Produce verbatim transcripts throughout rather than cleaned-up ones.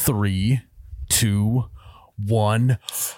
Three, two, one.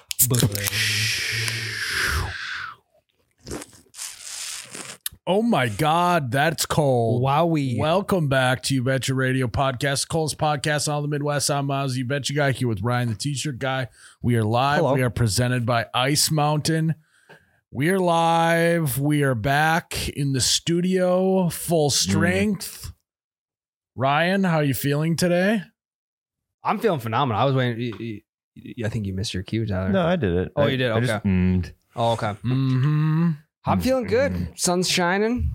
Oh my God, that's cold. Wowie. Welcome back to You Betcha Radio Podcast, coldest podcast on all the Midwest. I'm Miles, You Betcha Guy, here with Ryan, the T-shirt guy. We are live. Hello. We are presented by Ice Mountain. We are live. We are back in the studio, full strength. Mm. Ryan, how are you feeling today? I'm feeling phenomenal. I was waiting. You, you, I think you missed your cue, Tyler. No, I did it. Oh, I, you did? I Okay. just, mm, Oh, okay. Mm-hmm. I'm feeling good. Sun's shining.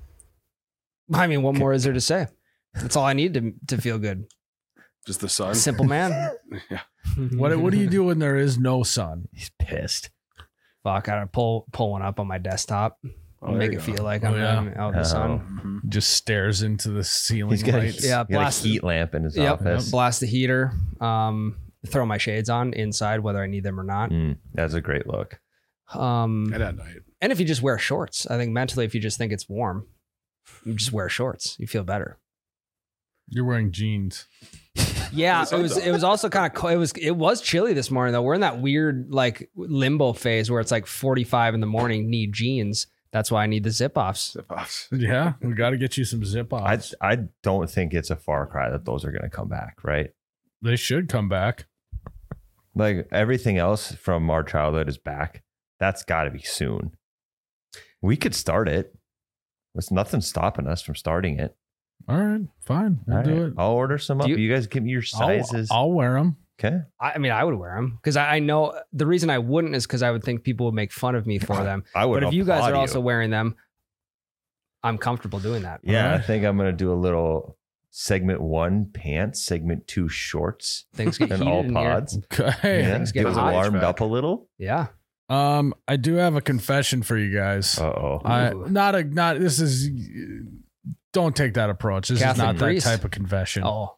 I mean, what more is there to say? That's all I need to to feel good. Just the sun. Simple man. Yeah. What What do you do when there is no sun? he's pissed. Fuck, I gotta pull pull one up on my desktop. Oh, make there it you feel go. like I'm Oh, yeah. I'm out in the Oh. sun. Mhm. Just stares into the ceiling He's got, a, lights. he's Yeah, got blast- a heat lamp in his Yep. office. Blast the heater. Um, throw my shades on inside, whether I need them or not. Mm, that's a great look. Um, And at night. and if you just wear shorts, I think mentally, if you just think it's warm, you just wear shorts. You feel better. You're wearing jeans. Yeah, The it was. sun's It was also kind of. It was. It was chilly this morning though. We're in that weird like limbo phase where it's like forty-five in the morning. Need jeans. That's why I need the zip offs. Zip offs. Yeah, we got to get you some zip I offs. I don't think it's a far cry that those are going to come back, right? They should come back. Like everything else from our childhood is back. That's got to be soon. We could start it. There's nothing stopping us from starting it. All right, fine. We'll All do right. it. I'll order some Do up. you- You, guys give me your I'll, sizes. I'll wear them. okay. I, I mean, I would wear them because I, I know the reason I wouldn't is because I would think people would make fun of me for them. I would. But if you guys applaud are also you. wearing them, I'm comfortable doing that. yeah, I Alright. think I'm going to do a little segment one pants, segment two shorts, Things get and heated all in here. pods. Okay. Yeah, things get get hot. warmed Back. up a little. Yeah. Um, I do have a confession for you guys. Uh oh. I Ooh. not a not. This is. Don't take that approach. This Catholic is not priest. that type of confession. Oh.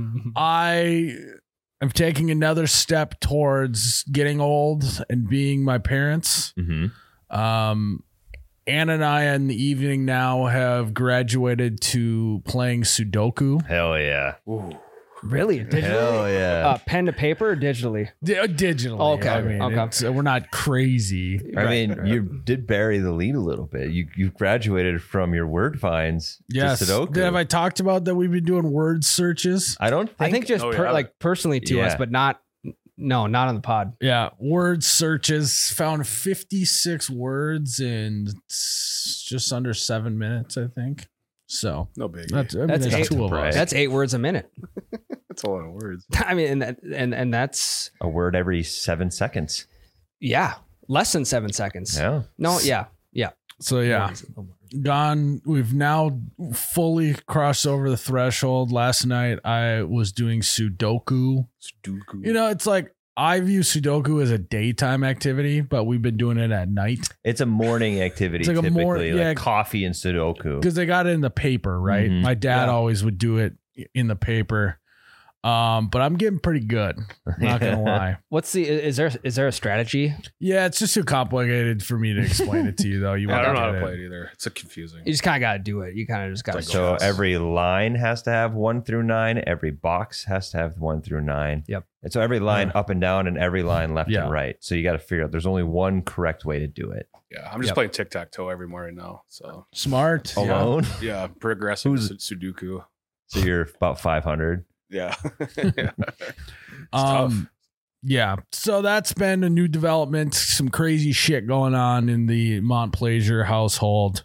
I am taking another step towards getting old and being my parents. Mm-hmm. Um, Anna and I in the evening now have graduated to playing Sudoku. Hell yeah. Ooh. Really? Digitally? Hell yeah. Uh, pen to paper or digitally? D- uh, digitally. Oh, okay, I mean, okay. it's- uh, we're not crazy. I Right, mean, right. you did bury the lead a little bit. You you graduated from your word finds Yes. to Sudoku. Have I talked about that we've been doing word searches? I don't think, I think just Oh, per, yeah. like personally to us, Yeah. but not, no, not on the pod. Yeah. Word searches found fifty-six words in s- just under seven minutes, I think. So No big. that's, I mean, That's there's eight. two of Right. us. That's eight words a minute. That's a lot of words. I mean, and that- and and that's a word every seven seconds. yeah, less than seven seconds. Yeah. No, yeah, yeah, So yeah. Gone. We've now fully crossed over the threshold. Last night I was doing Sudoku. Sudoku. You know, it's like I view Sudoku as a daytime activity, but we've been doing it at night It's a morning activity It's like a typically, mor- like yeah. coffee and Sudoku. because they got it in the paper, right? Mhm. My dad Yeah. always would do it in the paper. Um, but I'm getting pretty good. Not gonna lie. What's the is there is there a strategy? Yeah, it's just too complicated for me to explain it to you, though. You Yeah, I wanna don't know how get to it. play it either. It's a confusing. You just kind of got to do it. You kind of just got to It's like go. So Yes. every line has to have one through nine. Every box has to have one through nine. Yep. And so every line Yeah. up and down and every line left Yeah. and right. So you got to figure out there's only one correct way to do it. Yeah, I'm just Yep. playing tic tac toe every morning now. So Smart. Oh, Yeah. Alone. yeah, progressive Who's- Su- Sudoku. So you're about five hundred. Yeah. Yeah. It's Um, tough. yeah. So that's been a new development. Some crazy shit going on in the Montplaisir household.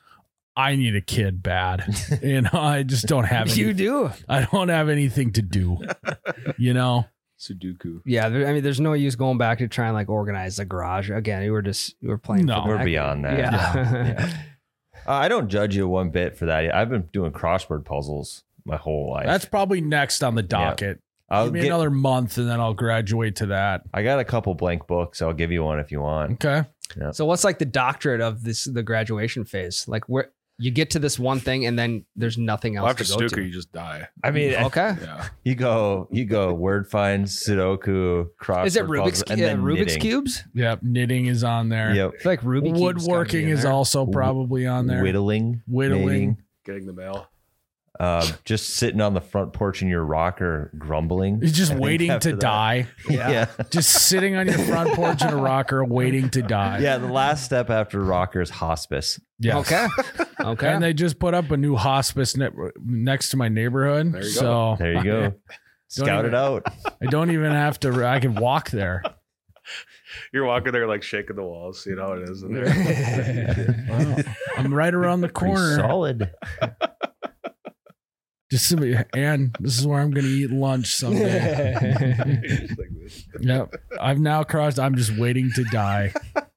I need a kid bad. You know, I just don't have any, You do. I don't have anything to do. You know? Sudoku. Yeah, there, I mean, there's no use going back to try and like organize the garage again. You were just you were playing. No. for the We're heck. beyond that. Yeah. Yeah. Uh, I don't judge you one bit for that. I've been doing crossword puzzles my whole life. That's probably next on the docket. I'll Give me get, another month and then I'll graduate to that. I got a couple blank books. I'll give you one if you want. Okay. So what's like the doctorate of this the graduation phase? Like where you get to this one thing and then there's nothing Well, else after to go Sudoku, to. you just die. I mean, Okay. Yeah. you go, you go word finds, Sudoku, crossword Is it Rubik's, puzzle, and uh, then Rubik's knitting. cubes? Yep. Knitting is on there. Yep. I feel like Ruby cubes gotta be Woodworking in is there. also probably on there. Whittling. Whittling. maybe. Getting the mail. Uh, just sitting on the front porch in your rocker, grumbling. He's just I think waiting after to that- die. Yeah. yeah, Just sitting on your front porch in a rocker, waiting to die. The last step after rocker is hospice. Yes. Okay. Okay. And they just put up a new hospice ne- next to my neighborhood. There you go. so There you go. Scout even- it out. I don't even have to. I can walk there. You're walking there like shaking the walls. You know how it is in there. Wow. I'm right around the Pretty corner. solid. Just to be, and this is where I'm going to eat lunch someday. Just like this. Yep. I've now crossed. I'm just waiting to die.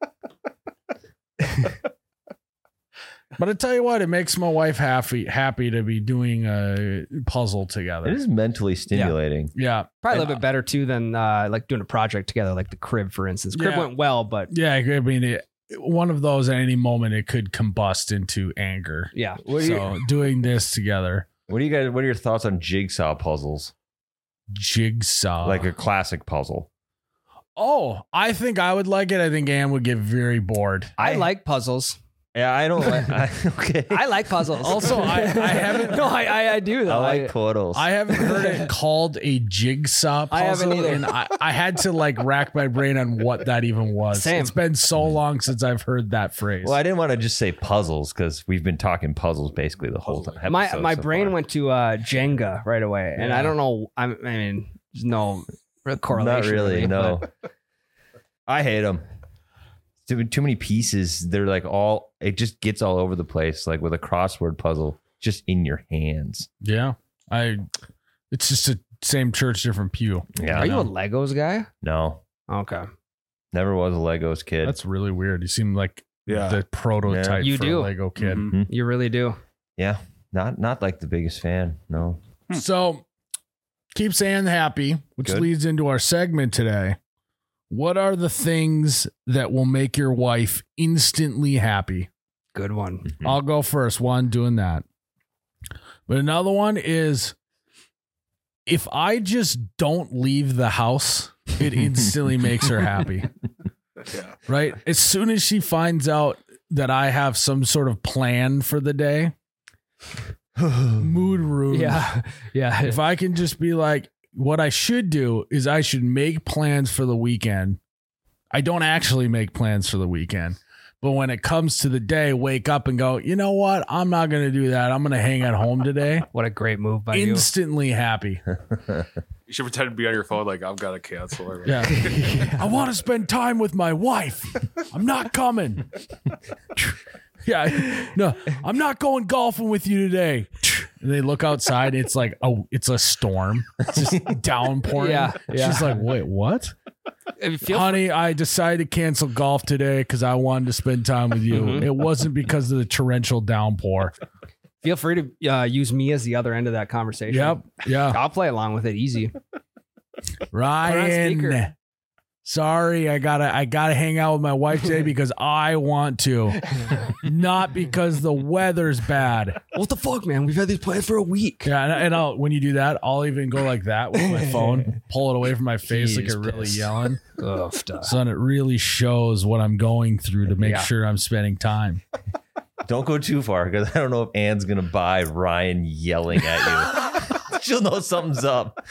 But I tell you what, it makes my wife happy happy to be doing a puzzle It together. is mentally stimulating. Yeah. Probably a little bit better too than uh, like doing a project together, like the crib, for instance. Crib Yeah. went well, but Yeah. I mean, it, one of those at any moment, it could combust into anger. yeah. What do you, So doing this together, what do you guys? What are your thoughts on jigsaw puzzles? jigsaw. Like a classic puzzle. oh, I think I would like it. I think Ann would get very bored. I I- like puzzles. Yeah, I don't like. I, okay. I like puzzles. Also, I- I haven't- no, I, I, I do I though. like puddles. I haven't heard it called a jigsaw puzzle. I haven't either. And I, I had to like rack my brain on what that even was. Same. It's been so long since I've heard that phrase. well, I didn't want to just say puzzles because we've been talking puzzles basically the whole time. my episode my so brain far. went to uh, Jenga right away, and Yeah. I don't know. I'm, I mean, there's no correlation. Not really. No. but I hate them. Too, too many pieces. They're like all. It just gets all over the place. Like with a crossword puzzle, just in your hands. yeah. I it's just a same church, different pew. Yeah. Are I you know. a Legos guy? No, Okay. never was a Legos kid. That's really weird. You seem like Yeah. the prototype You for do. a Lego kid. Mhm. You really do. yeah, not not like the biggest fan. No. So keeps Ann happy, which Good. leads into our segment today. What are the things that will make your wife instantly happy? Good one. Mm-hmm. I'll go first. One, doing that. But another one is if I just don't leave the house, it instantly makes her happy. Yeah. Right? As soon as she finds out that I have some sort of plan for the day, mood ruined. Yeah. Yeah. If I can just be like, what I should do is I should make plans for the weekend. I don't actually make plans for the weekend. But when it comes to the day, wake up and go, you know what? I'm not going to do that. I'm going to hang at home today. What a great move by you. Instantly happy. You should pretend to be on your phone like I've got to cancel. Or Yeah. I want to spend time with my wife. I'm not coming. Yeah. No, I'm not going golfing with you today. And they look outside. It's like, oh, it's a storm. It's just downpouring. Yeah, yeah. She's like, wait, what? If you feel Honey, I decided to cancel golf today because I wanted to spend time with you. Mhm. It wasn't because of the torrential downpour. feel free to uh, use me as the other end of that conversation. Yep. Yeah. I'll play along with it easy. Ryan. speaker. Sorry, I gotta I gotta hang out with my wife today because I want to. Not because the weather's bad. What the fuck, man? We've had these plans for a week. Yeah, and, and I'll when you do that, I'll even go like that with my phone, pull it away from my face like He's I'm really pissed. yelling. Oh, stuff. So then it really shows what I'm going through to make Yeah. sure I'm spending time. Don't go too far because I don't know if Ann's gonna buy Ryan yelling at you. She'll know something's up.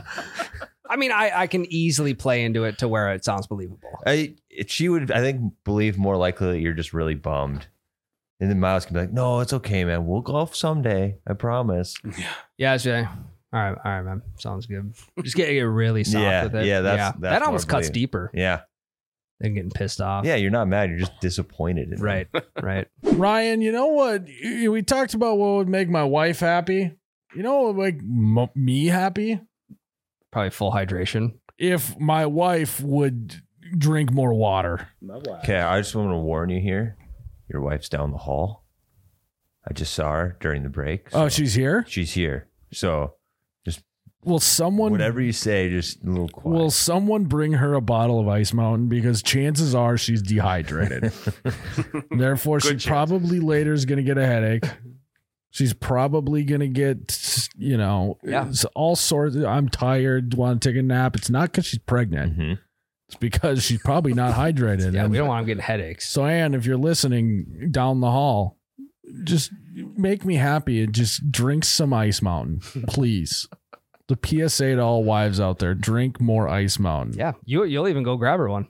I mean, I, I can easily play into it to where it sounds believable. I she would I think believe more likely that you're just really bummed. And then Miles can be like, no, it's okay, man. We'll golf someday. I promise. Yeah, Jay. All right, all right, man. Sounds good. Just get get really soft Yeah, with it. yeah, that's- that's that almost more cuts believe- deeper Yeah. than getting pissed off. Yeah, you're not mad. You're just disappointed. in them. Right, right. Ryan, you know what? We talked about what would make my wife happy. You know what would make m- me happy? Probably full hydration. If my wife would drink more water. Okay, I just want to warn you here. Your wife's down the hall. I just saw her during the break. Oh, so she's here? she's here. So Will someone whatever you say, just a little quiet. will someone bring her a bottle of Ice Mountain? Because chances are she's dehydrated. Therefore, she Good chance. probably later is going to get a headache. She's probably going to get, you know, Yeah. it's all sorts. Of, I'm tired, want to take a nap. It's not because she's pregnant. Mhm. It's because she's probably not hydrated. Yeah, And we don't want them getting headaches. so, Ann, if you're listening down the hall, just make me happy and just drink some Ice Mountain, please. The P S A to all wives out there: drink more Ice Mountain. Yeah, you you'll even go grab her one.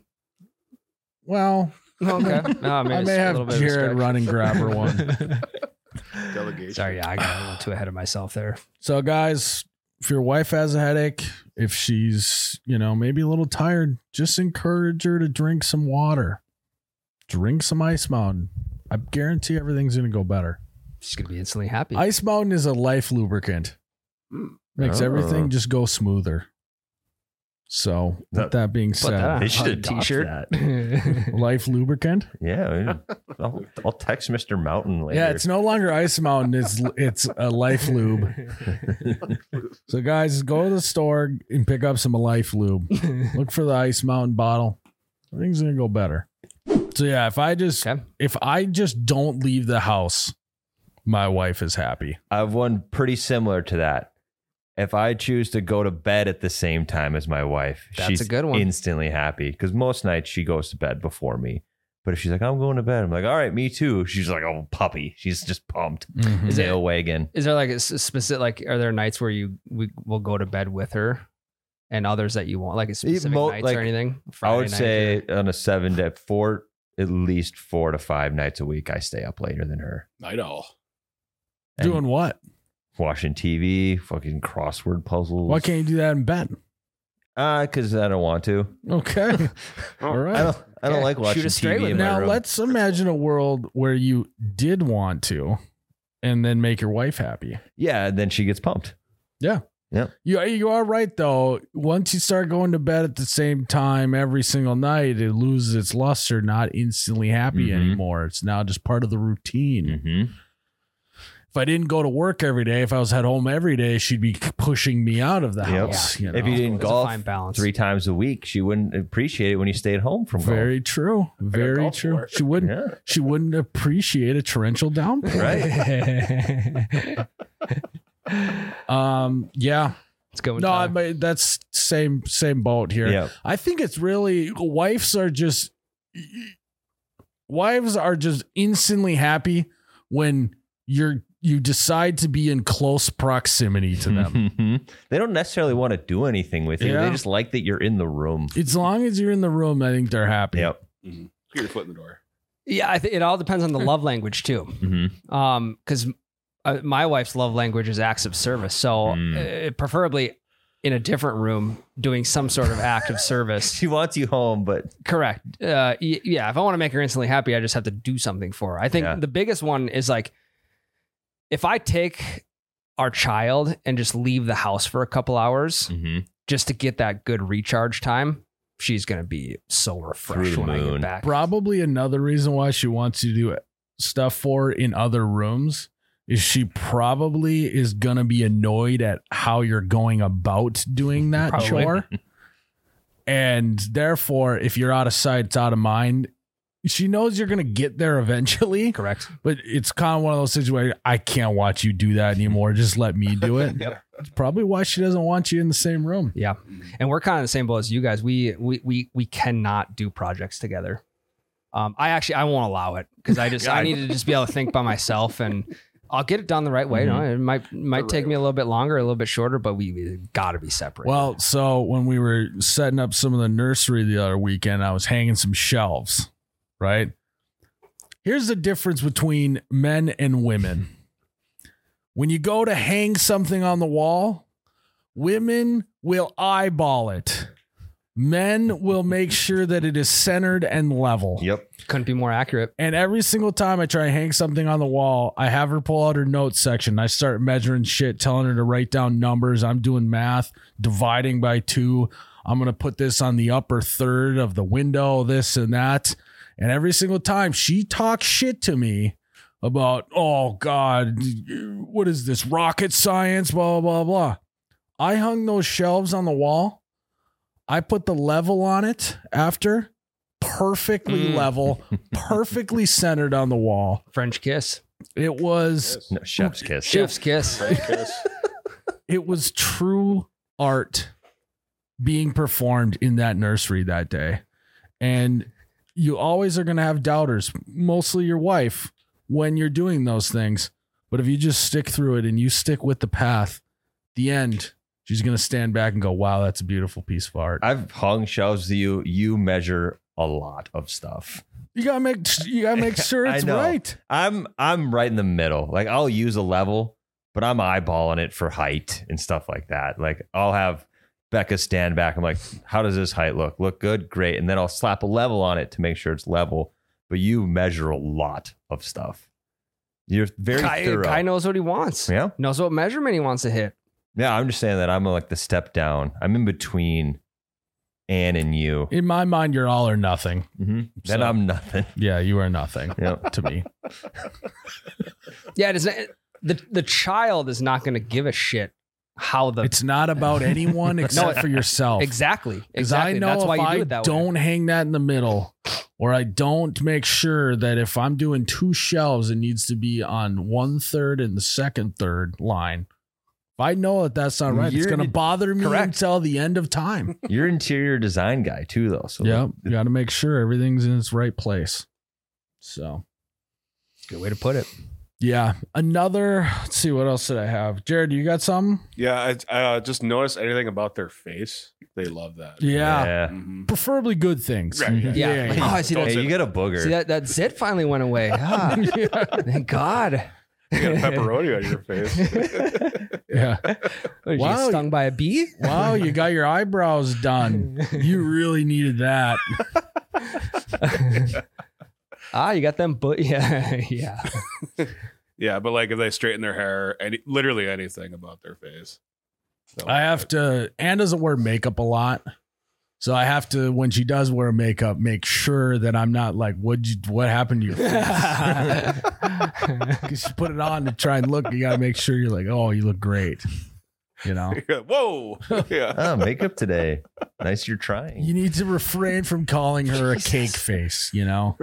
Well, Okay, no, I, mean, I it's may a have little bit of a Jared stretch. run and grab her one. Delegation. Sorry, yeah, I got a little too ahead of myself there. So, guys, if your wife has a headache, if she's, you know, maybe a little tired, just encourage her to drink some water. Drink some Ice Mountain. I guarantee everything's going to go better. She's gonna be instantly happy. Ice Mountain is a life lubricant. Makes Oh. everything just go smoother. So, with That- that being Put that on They said, should a adopt t-shirt. that. life lubricant. Yeah, I'll, I'll text Mister Mountain later. Yeah, it's no longer Ice Mountain. It's it's a Life Lube. So, guys, go to the store and pick up some Life Lube. Look for the Ice Mountain bottle. Everything's gonna go better. So yeah, if I just Okay. if I just don't leave the house, my wife is happy. I have one pretty similar to that. If I choose to go to bed at the same time as my wife, That's she's a good one. instantly happy because most nights she goes to bed before me. But if she's like, I'm going to bed, I'm like, all right, me too. She's like, oh, puppy. She's just pumped. Is it- Tail wagging. Is there like a s- specific like? Are there nights where you we will go to bed with her, and others that you want like a specific mo- nights like, or anything? I Friday would night say or- on a seven to four, at least four to five nights a week, I stay up later than her. Night owl. And Doing what? watching T V, fucking crossword puzzles. Why can't you do that in bed? Uh, because I don't want to. Okay. All I right. don't. I don't Yeah, like shoot watching us straight T V with in it. my Now room. let's imagine a world where you did want to, and then make your wife happy. Yeah, and then she gets pumped. You you are right though. Once you start going to bed at the same time every single night, it loses its luster. Not instantly happy Mhm. anymore. It's now just part of the routine. Mm-hmm. If I didn't go to work every day, if I was at home every day, she'd be pushing me out of the Yep. house. You know? If you didn't There's a golf fine balance. three times a week, she wouldn't appreciate it when you stayed home from Very true. Very golf true. for it. She wouldn't. golf. She wouldn't appreciate a torrential downpour. Right. Um. Yeah. Let's go. No, I mean, that's same same boat here. Yeah. I think it's really wives are just wives are just instantly happy when you're you decide to be in close proximity to them. Mhm. They don't necessarily want to do anything with you. Yeah. They just like that you're in the room. As long as you're in the room, I think they're happy. Yep. Mm-hmm. Get your foot in the door. Yeah, I think it all depends on the love language too. Mm-hmm. Um, because uh, my wife's love language is acts of service. So Mm. uh, preferably in a different room doing some sort of act of service. She wants you home, but Correct. Uh, y- yeah. If I want to make her instantly happy, I just have to do something for her. I think Yeah. the biggest one is like, if I take our child and just leave the house for a couple hours Mhm. just to get that good recharge time, she's going to be so refreshed Through the when I moon. get back. Probably another reason why she wants you to do stuff for her in other rooms is she probably is gonna be annoyed at how you're going about doing that Probably. chore. And therefore, if you're out of sight, it's out of mind. She knows you're gonna get there eventually, Correct. but it's kind of one of those situations where I can't watch you do that anymore. Just let me do it. Yep. That's probably why she doesn't want you in the same room. Yeah. And we're kind of the same boat as you guys. We we we we cannot do projects together. Um, I actually I won't allow it because I just Yeah, I I- need to just be able to think by myself, and I'll get it done the right way. You know, it might might take me a little bit longer, a little bit shorter, but we, we got to be separate. Well, so when we were setting up some of the nursery the other weekend, I was hanging some shelves, right? Here's the difference between men and women. When you go to hang something on the wall, women will eyeball it. Men will make sure that it is centered and level. yep. couldn't be more accurate. And every single time I try to hang something on the wall, I have her pull out her notes section. I start measuring shit, telling her to write down numbers. I'm doing math, dividing by two. I'm going to put this on the upper third of the window, this and that. And every single time she talks shit to me about, oh God, what is this? Rocket science, blah, blah, blah, blah. I hung those shelves on the wall. I put the level on it after. Perfectly Mm. level, perfectly centered on the wall. French kiss, It was No, chef's kiss. chef's kiss. French kiss. it was true art being performed in that nursery that day. And you always are going to have doubters, mostly your wife, when you're doing those things. But if you just stick through it and you stick with the path, the end, she's going to stand back and go, wow, that's a beautiful piece of art. I've hung shelves to you. You measure a lot of stuff. You got to make, you got to make sure I it's know. right. I'm I'm right in the middle. Like I'll use a level, but I'm eyeballing it for height and stuff like that. Like I'll have Becca stand back. I'm like, how does this height look? Look good? Great. And then I'll slap a level on it to make sure it's level. But you measure a lot of stuff. You're very Guy, thorough. guy knows what he wants. Yeah. Knows what measurement he wants to hit. Yeah, I'm just saying that I'm like the step down. I'm in between Ann and you. In my mind, you're all or nothing. Mm-hmm. Then So- I'm nothing. Yeah, you are nothing Yep. to me. Yeah, it is. The the child is not going to give a shit how the It's not about anyone except for yourself. exactly Because exactly. I know That's why if you do I it that way. don't hang that in the middle, or I don't make sure that if I'm doing two shelves, it needs to be on one third and the second third line. If I know that that's not right, it's You're- going to bother me correct. until the end of time. You're interior design guy too, though. So Yeah, you got to make sure everything's in its right place. So, Good way to put it. yeah. Another, let's see, what else did I have? Jared, you got something? Yeah, I uh, just notice anything about their face. They love that. Yeah. yeah. Mhm. Preferably good things. Right, yeah. Yeah. Oh, I see Don't that. Hey, say you get a booger. See that that zit finally went away. Ah, thank God. You got pepperoni on your face. Yeah. What, did Wow. you get stung by a bee? Wow, you got your eyebrows done. You really needed that. Ah, you got them, but yeah, yeah. Yeah, but like if they straighten their hair, any literally anything about their face. So, I have to, Anne doesn't wear makeup a lot. So I have to, when she does wear makeup, make sure that I'm not like, what you, what happened to your face? Because you put it on to try and look, you got to make sure you're like, oh, you look great. You know, Whoa. Yeah. Oh, makeup today. Nice you're trying. you need to refrain from calling her a cake face, you know?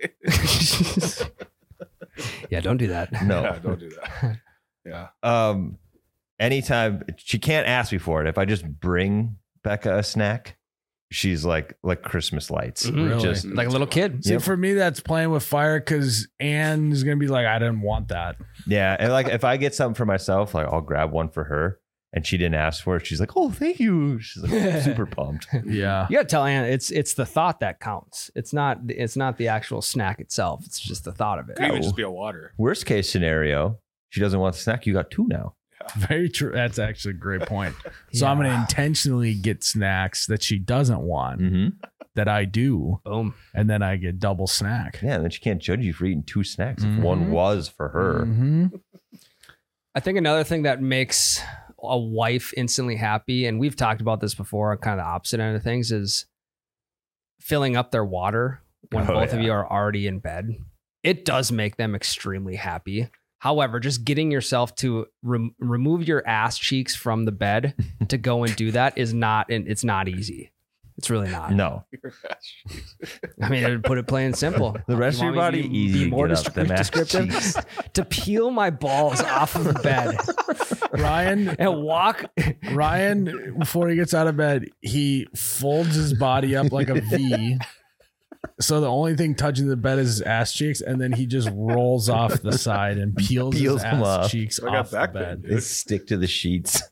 Yeah, don't do that. Yeah, No. don't do that. Yeah. Um, anytime she can't ask me for it. If I just bring Becca a snack, she's like like Christmas lights. Mhm. Really? Just Like a little kid. See, Yep. for me, that's playing with fire because Anne is going to be like, I didn't want that. yeah, and like if I get something for myself, like I'll grab one for her, and she didn't ask for it. She's like, "Oh, thank you." She's like super pumped. Yeah. You gotta tell Anna it's it's the thought that counts. It's not it's not the actual snack itself. It's just the thought of it. Could even Oh. just be a water. Worst case scenario, she doesn't want the snack. You got two now. Very true. That's actually a great point. So I'm going to Yeah. intentionally get snacks that she doesn't want Mm-hmm. that I do. Boom. And then I get double snack. Yeah, and then she can't judge you for eating two snacks Mhm. if one was for her. Mhm. I think another thing that makes a wife instantly happy, and we've talked about this before, kind of the opposite end of things, is filling up their water when Oh, both of yeah. you are already in bed. It does make them extremely happy. However, just getting yourself to rem- remove your ass cheeks from the bed to go and do that is not, and it's not easy. It's really not. No, I mean, to put it plain and simple. the rest You of your want me body to be- easy be to more get up descri- them ass descriptive. cheeks. To peel my balls off of the bed Ryan, and walk. Ryan, before he gets out of bed, he folds his body up like a V. So the only thing touching the bed is his ass cheeks, and then he just rolls off the side and peels, Peels his them ass off. cheeks I got off the back bed. pain. They stick to the sheets.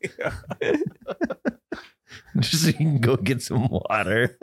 Just so you can go get some water.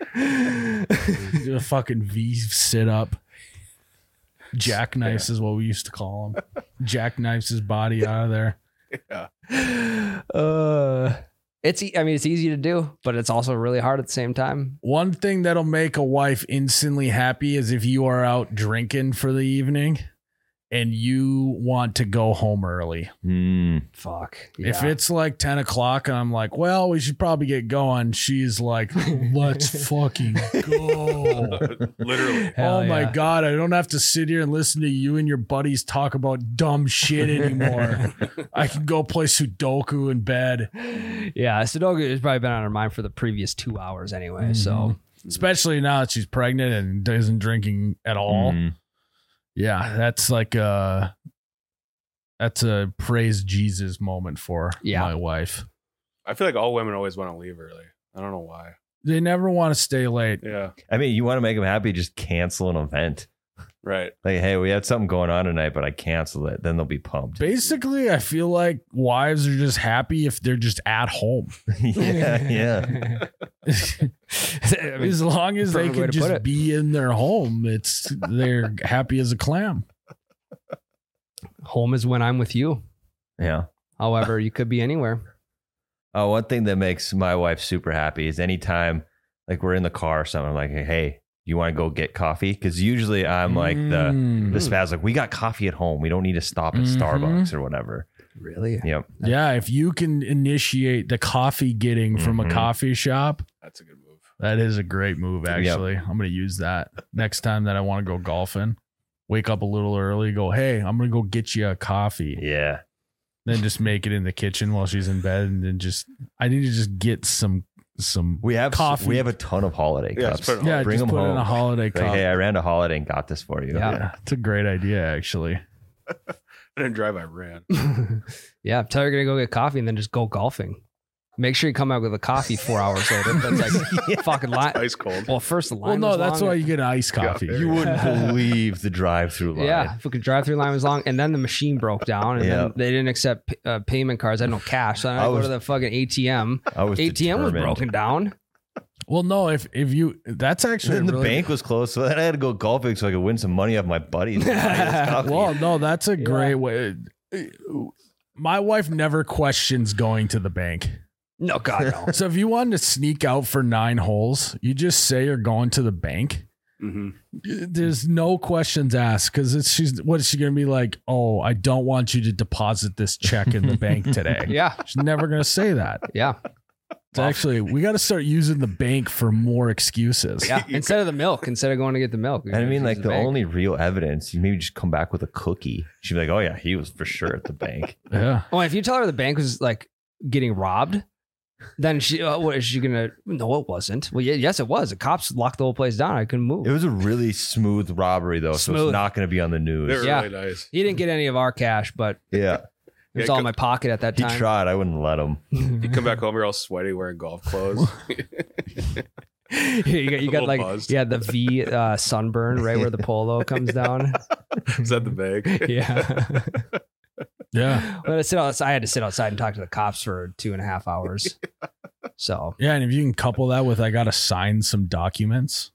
Do a fucking V sit up. Jackknifes is what we used to call him. Jackknifes his body out of there. Yeah. Uh, it's. e- I mean, it's easy to do, but it's also really hard at the same time. One thing that'll make a wife instantly happy is if you are out drinking for the evening and you want to go home early. Mm. Fuck. If Yeah. it's like ten o'clock and I'm like, well, we should probably get going, she's like, let's fucking go. Literally. Hell Oh my yeah. God, I don't have to sit here and listen to you and your buddies talk about dumb shit anymore. I can go play Sudoku in bed. Yeah, Sudoku has probably been on her mind for the previous two hours anyway. So Mhm. Especially now that she's pregnant and isn't drinking at all. Mm. Yeah, that's like a that's a praise Jesus moment for Yeah. my wife. I feel like all women always want to leave early. I don't know why. They never want to stay late. Yeah. I mean, you want to make them happy, just cancel an event. Right. Like, hey, we had something going on tonight, but I canceled it. Then they'll be pumped. Basically, I feel like wives are just happy if they're just at home. yeah, yeah. I mean, As long as they perfect way can to put just it. be in their home, it's they're happy as a clam. home is when I'm with you. Yeah. However, you could be anywhere. Oh, one thing that makes my wife super happy is anytime like we're in the car or something, I'm like, hey, you want to go get coffee? Because usually I'm like the Mm. the spaz, like, we got coffee at home. We don't need to stop at Mhm. Starbucks or whatever. Really? Yep. Yeah, if you can initiate the coffee getting from a Mhm. coffee shop, That's a good move. that is a great move, actually. I'm going to use that next time that I want to go golfing. Wake up a little early, go, hey, I'm going to go get you a coffee. Yeah. Then just make it in the kitchen while she's in bed. And then just, I need to just get some, some We have coffee. we have a ton of holiday Yeah, cups. just put it- yeah, bring just them put it in home. a holiday Like, cup. hey, I ran to holiday and got this for you. Yeah. Yeah, it's a great idea, actually. I didn't drive, I ran. Yeah. Tell her you're going to go get coffee and then just go golfing. Make sure you come out with a coffee four hours later. That's like fucking line. Ice cold. Well, first the line. Well, no, was that's long. why you get an iced coffee. Yeah. You wouldn't believe the drive-through line. Yeah, if we could drive through line was long, and then the machine broke down, and Yeah. then they didn't accept uh, payment cards. I had no cash, so I had I to go was- to the fucking A T M. I was A T M was determined. broken down. Well, no, if if you, that's actually Then the really, bank was closed, so then I had to go golfing so I could win some money off my buddies. and buy this coffee. Well, no, that's a great way. My wife never questions going to the bank. No, God, no. So if you wanted to sneak out for nine holes, you just say you're going to the bank. Mm-hmm. There's no questions asked because it's she's what is she gonna be like? Oh, I don't want you to deposit this check in the bank today. Yeah, She's never gonna say that. yeah, It's actually, we got to start using the bank for more excuses. yeah. Instead of the milk, instead of going to get the milk. And I mean, like, the bank. only real evidence, you maybe just come back with a cookie. She'd be like, oh, yeah, he was for sure at the bank. Yeah. Oh, if you tell her the bank was like getting robbed, then she, uh, what is she gonna? No, it wasn't. Well, yeah, yes, it was. The cops locked the whole place down. I couldn't move. It was a really smooth robbery, though, so Smooth. it's not going to be on the news. They're Yeah. really nice. He didn't get any of our cash, but Yeah. it was Yeah, all in my pocket at that He time. tried. I wouldn't let him. You come back home, you're all sweaty, wearing golf clothes. you got, you A got little like buzzed. yeah the V uh, sunburn right where the polo comes down. Is that the bag? Yeah. Yeah. But I sit outside. I had to sit outside and talk to the cops for two and a half hours. So Yeah. And if you can couple that with, I got to sign some documents,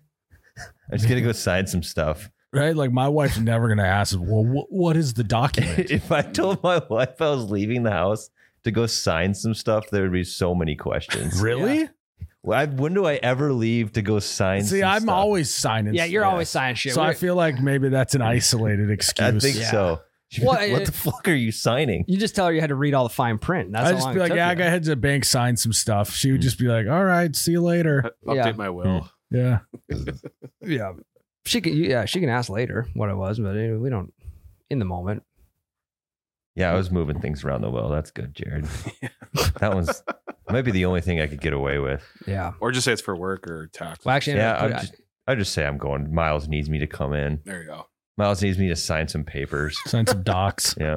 I just got to go sign some stuff. right? Like my wife's never going to ask, well, wh- what is the document? If I told my wife I was leaving the house to go sign some stuff, there would be so many questions. Really? Well, I, when do I ever leave to go sign See, some I'm stuff? always signing. yeah, you're stuff. always signing shit. So I We're- feel like maybe that's an isolated excuse. I think Yeah. so. She'd be Well, like, what it- the fuck are you signing? you just tell her you had to read all the fine print. That's I how just long be it like, took yeah, I you. got to head to the bank, sign some stuff. She would Hmm. just be like, all right, see you later. Update Yeah. my will. Yeah. Yeah, she can. Yeah, she can ask later what it was, but anyway, we don't in the moment. Yeah, I was moving things around the will. That's good, Jared. That was might be the only thing I could get away with. Yeah. Or just say it's for work or tax. Well, actually, Yeah, I put- I just, I just say I'm going. Miles needs me to come in. There you go. Miles needs me to sign some papers. Sign some docs. Yeah.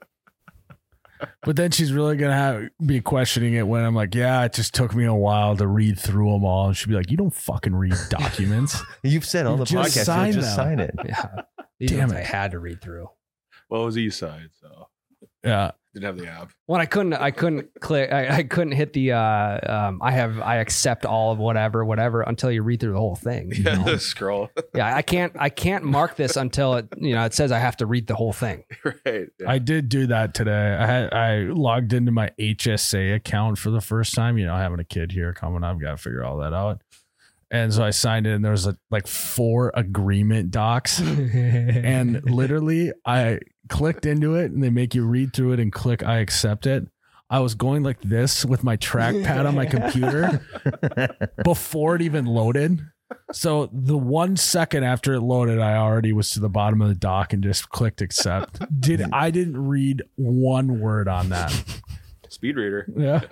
But then she's really going to have be questioning it when I'm like, yeah, it just took me a while to read through them all. And she'd be like, you don't fucking read documents. You've said on You the just podcast, signed you'll just them. sign it. yeah. These Damn ones it. I had to read through. Well, it was east side, so Yeah. didn't have the app. When I couldn't, I couldn't click. I, I couldn't hit the. Uh, um, I have. I accept all of whatever, whatever until you read through the whole thing. you know? Yeah, scroll. Yeah, I can't. I can't mark this until it. You know, it says I have to read the whole thing. Right. Yeah. I did do that today. I had I logged into my H S A account for the first time. You know, having a kid here coming up, got to figure all that out. And so I signed in. There was a, like four agreement docs, and literally I clicked into it, and they make you read through it and click I accept it. I was going like this with my trackpad on my computer before it even loaded. So the one second after it loaded, I already was to the bottom of the doc and just clicked accept. Did I didn't read one word on that. Speed reader. Yeah.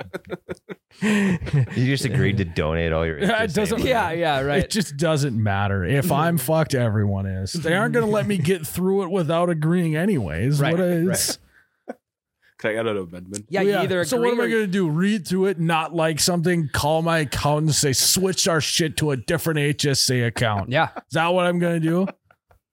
You just agreed to donate all your. Yeah, it H S A doesn't- money. Yeah, yeah, right. It just doesn't matter. If I'm fucked, everyone is. They aren't going to let me get through it without agreeing anyways. Right, What is, Can I add an amendment? Yeah, you either agree So what am or I going to do? Read through it, not like something, call my accountant and say, switch our shit to a different H S A account. yeah, Is that what I'm going to do?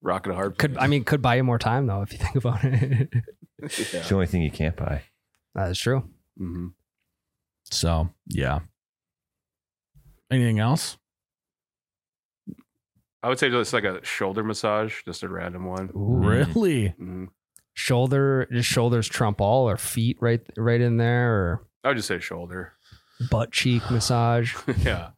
Rocking a hard. Could I mean could buy you more time though if you think about it. Yeah. It's the only thing you can't buy. That is true. Mm-hmm. So yeah. Anything else? I would say just like a shoulder massage, just a random one. Ooh. Really? Mm-hmm. Shoulder, just shoulders trump all, or feet right right in there, or I would just say shoulder. butt cheek massage. Yeah.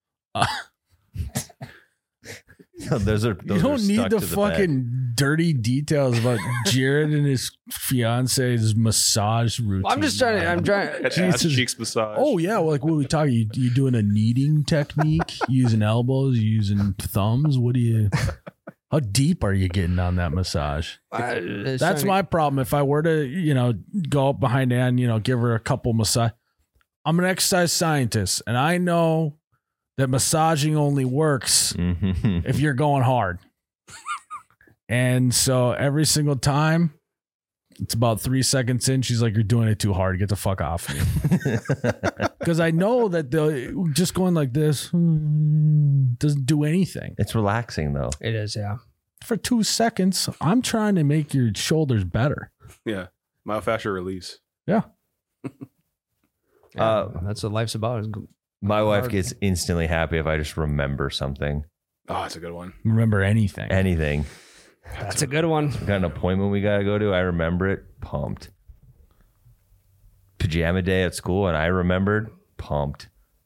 No, those are. Those You are don't need stuck the to the fucking bed. dirty details about Jared and his fiance's massage routine. I'm just trying to. I'm trying. An ass Jesus. cheeks massage. Oh yeah, well, like what are we talking? You, you doing a kneading technique? You using elbows? You using thumbs? What do you? How deep are you getting on that massage? I- it's That's trying my problem. If I were to, you know, go up behind Ann, you know, give her a couple massage. I'm an exercise scientist, and I know that massaging only works Mhm. if you're going hard. And so every single time, it's about three seconds in, she's like, "You're doing it too hard. Get the fuck off me." Because I know that the just going like this hmm, doesn't do anything. It's relaxing though. to- It is, yeah. For two seconds, I'm trying to make your shoulders better. Yeah. Myofascial release. Yeah, Uh, that's what life's about. Is My wife Hard. gets instantly happy if I just remember something, Oh, that's a good one. Remember anything. anything. That's a good one. We got an appointment we got to go to. I remember it. Pumped. Pajama day at school, and I remembered. Pumped.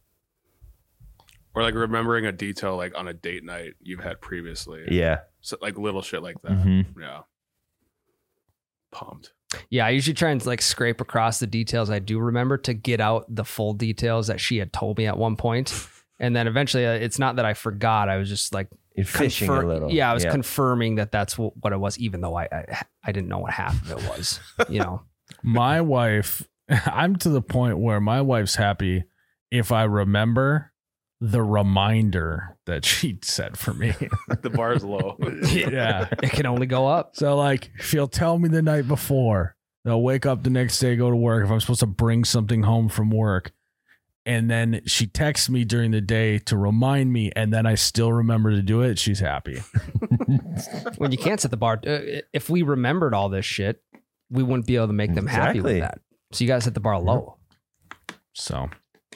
Or like remembering a detail like on a date night you've had previously. Yeah. So, like little shit like that. Mhm. Yeah. Pumped. Yeah, I usually try and like scrape across the details I do remember to get out the full details that she had told me at one point. And then eventually, uh, it's not that I forgot. I was just like You're fishing confir- a little. Yeah, I was confirming that that's what, what it was, even though I, I I didn't know what half of it was. You know, My wife, I'm to the point where my wife's happy if I remember the reminder that she set for me. The bar's low. Yeah. it can only go up. So like she'll tell me the night before, they'll wake up the next day, go to work. If I'm supposed to bring something home from work, and then she texts me during the day to remind me, and then I still remember to do it, she's happy. When you can't set the bar, uh, if we remembered all this shit, we wouldn't be able to make them happy with Exactly. that. So you got to set the bar low. So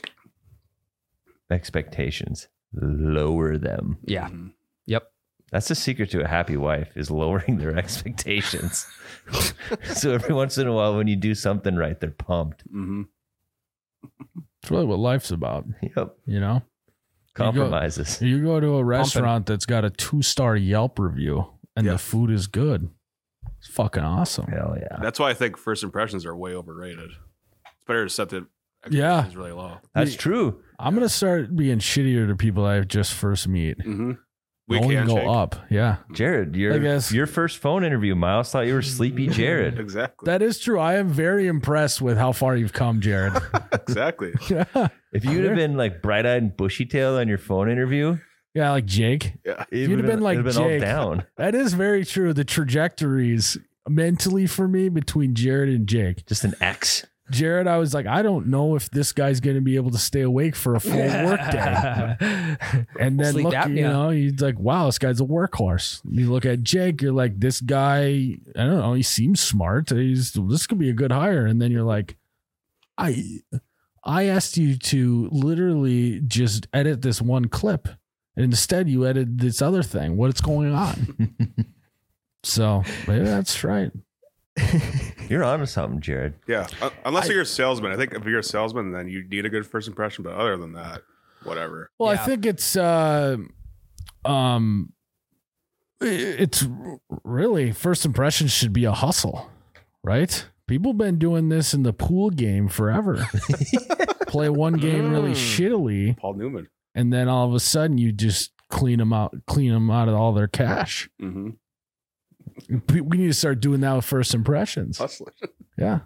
Expectations. Lower them. Yeah. Mhm. Yep. That's the secret to a happy wife is lowering their expectations. So every once in a while, when you do something right, they're pumped. Mhm. it's really what life's about, Yep. you know? Compromises. You go to a restaurant that's got a two-star Yelp review and Yeah. the food is good. It's fucking awesome. Hell yeah. That's why I think first impressions are way overrated. It's better to set the Yeah. expectations really low. That's true. I'm going to start being shittier to people I just first meet. Mm-hmm. We Only can go shake. up. Yeah. Jared, I your guess. your first phone interview, Miles thought you were sleepy Jared. Exactly. That is true. I am very impressed with how far you've come, Jared. exactly. yeah. If you'd have been like bright eyed and bushy tailed on your phone interview, Yeah, like Jake. Yeah. it You'd would have been like it'd have been Jake. all down. That is very true. The trajectories mentally for me between Jared and Jake. Just an X. Jared, I was like, I don't know if this guy's going to be able to stay awake for a full work day. And then Sleep look, you apnea. know, he's like, wow, this guy's a workhorse. You look at Jake, you're like, this guy, I don't know, he seems smart. He's this could be a good hire. And then you're like, I I asked you to literally just edit this one clip. And instead you edited this other thing. What's going on? So maybe that's right. You're onto something, Jared. Yeah. Un- Unless I- you're a salesman. I think if you're a salesman, then you need a good first impression. But other than that, whatever. Well, Yeah. I think it's uh, um, i- it's really first impressions should be a hustle, right? People been doing this in the pool game forever. Play one game really Mm. shittily, Paul Newman. and then all of a sudden you just clean them out, clean them out of all their cash. Mm-hmm. We we need to start doing that with first impressions. Hustling. Yeah.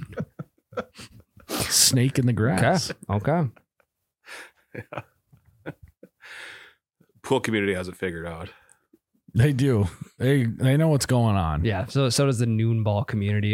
Snake in the Okay. grass. Okay. Pool community has it figured out. They do. They they know what's going on. Yeah. So so does the noon ball community.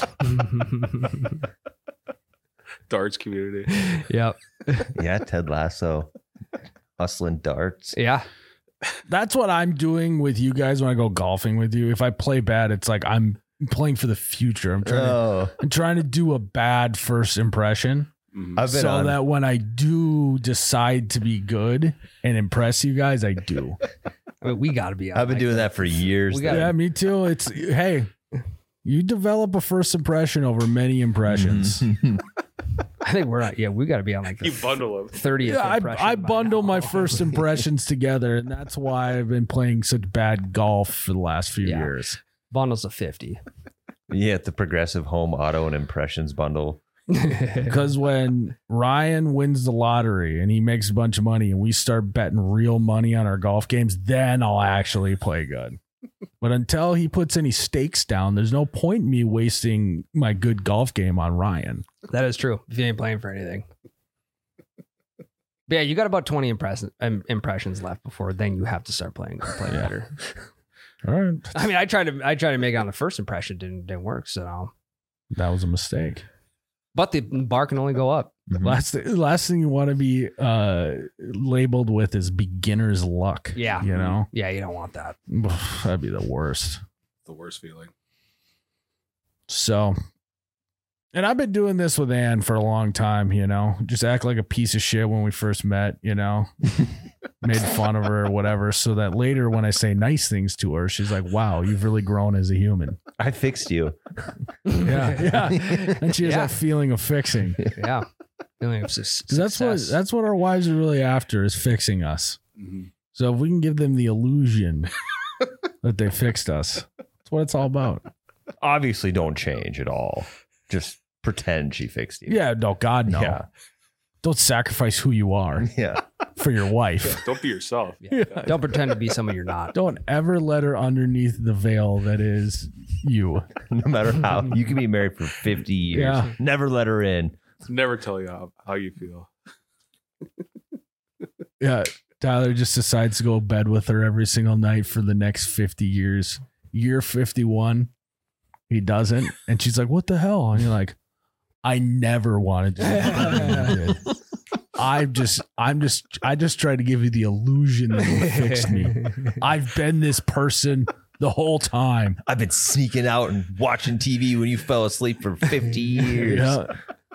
Darts community. Yep. Yeah, Ted Lasso. Hustling darts. Yeah. That's what I'm doing with you guys when I go golfing with you. If I play bad, it's like I'm playing for the future. I'm trying, Oh, to, I'm trying to do a bad first impression. Mhm. I've been So on. that when I do decide to be good and impress you guys, I do. I mean, we got to be. on I've been like doing the- that for years. we got- then. Yeah, me too. It's hey, you develop a first impression over many impressions. I think we're not. Yeah, we got to be on like the You bundle them. thirtieth. Yeah, I, impression I by bundle now. my first impressions together, and that's why I've been playing such bad golf for the last few Yeah. years. bundles of fifty. Yeah, the Progressive Home Auto and Impressions bundle. Because when Ryan wins the lottery and he makes a bunch of money and we start betting real money on our golf games, then I'll actually play good. But until he puts any stakes down, there's no point in me wasting my good golf game on Ryan. That is true. If you ain't playing for anything. But yeah, you got about twenty impress- um, impressions left before then you have to start playing play Yeah. better. All right. I mean, I tried to I tried to make it on the first impression, didn't didn't work. So, That was a mistake. but the bar can only go up. Last last thing you want to be uh, labeled with is beginner's luck. Yeah. You know? Yeah, you don't want that. That'd be the worst. The worst feeling. So, and I've been doing this with Ann for a long time, you know, just act like a piece of shit when we first met, you know, made fun of her or whatever. So that later when I say nice things to her, she's like, wow, you've really grown as a human. I fixed you. Yeah. Yeah. And she has Yeah. that feeling of fixing. Yeah. Feeling of su- 'Cause that's what, success. that's what our wives are really after is fixing us. Mm-hmm. So if we can give them the illusion that they fixed us, that's what it's all about. Obviously, don't change at all. Just pretend she fixed you. Yeah. No, God, no. Yeah. Don't sacrifice who you are Yeah. for your wife. Don't be yourself. Yeah. Don't pretend to be someone you're not. Don't ever let her underneath the veil that is you. No matter how. You can be married for fifty years. Yeah. Never let her in. Never tell you how, how you feel. Yeah. Tyler just decides to go to bed with her every single night for the next fifty years. Year fifty-one, he doesn't. And she's like, what the hell? And you're like, I never wanted to. I've just, I'm just, I just tried to give you the illusion that you fixed me. I've been this person the whole time. I've been sneaking out and watching T V when you fell asleep for fifty years. Yeah.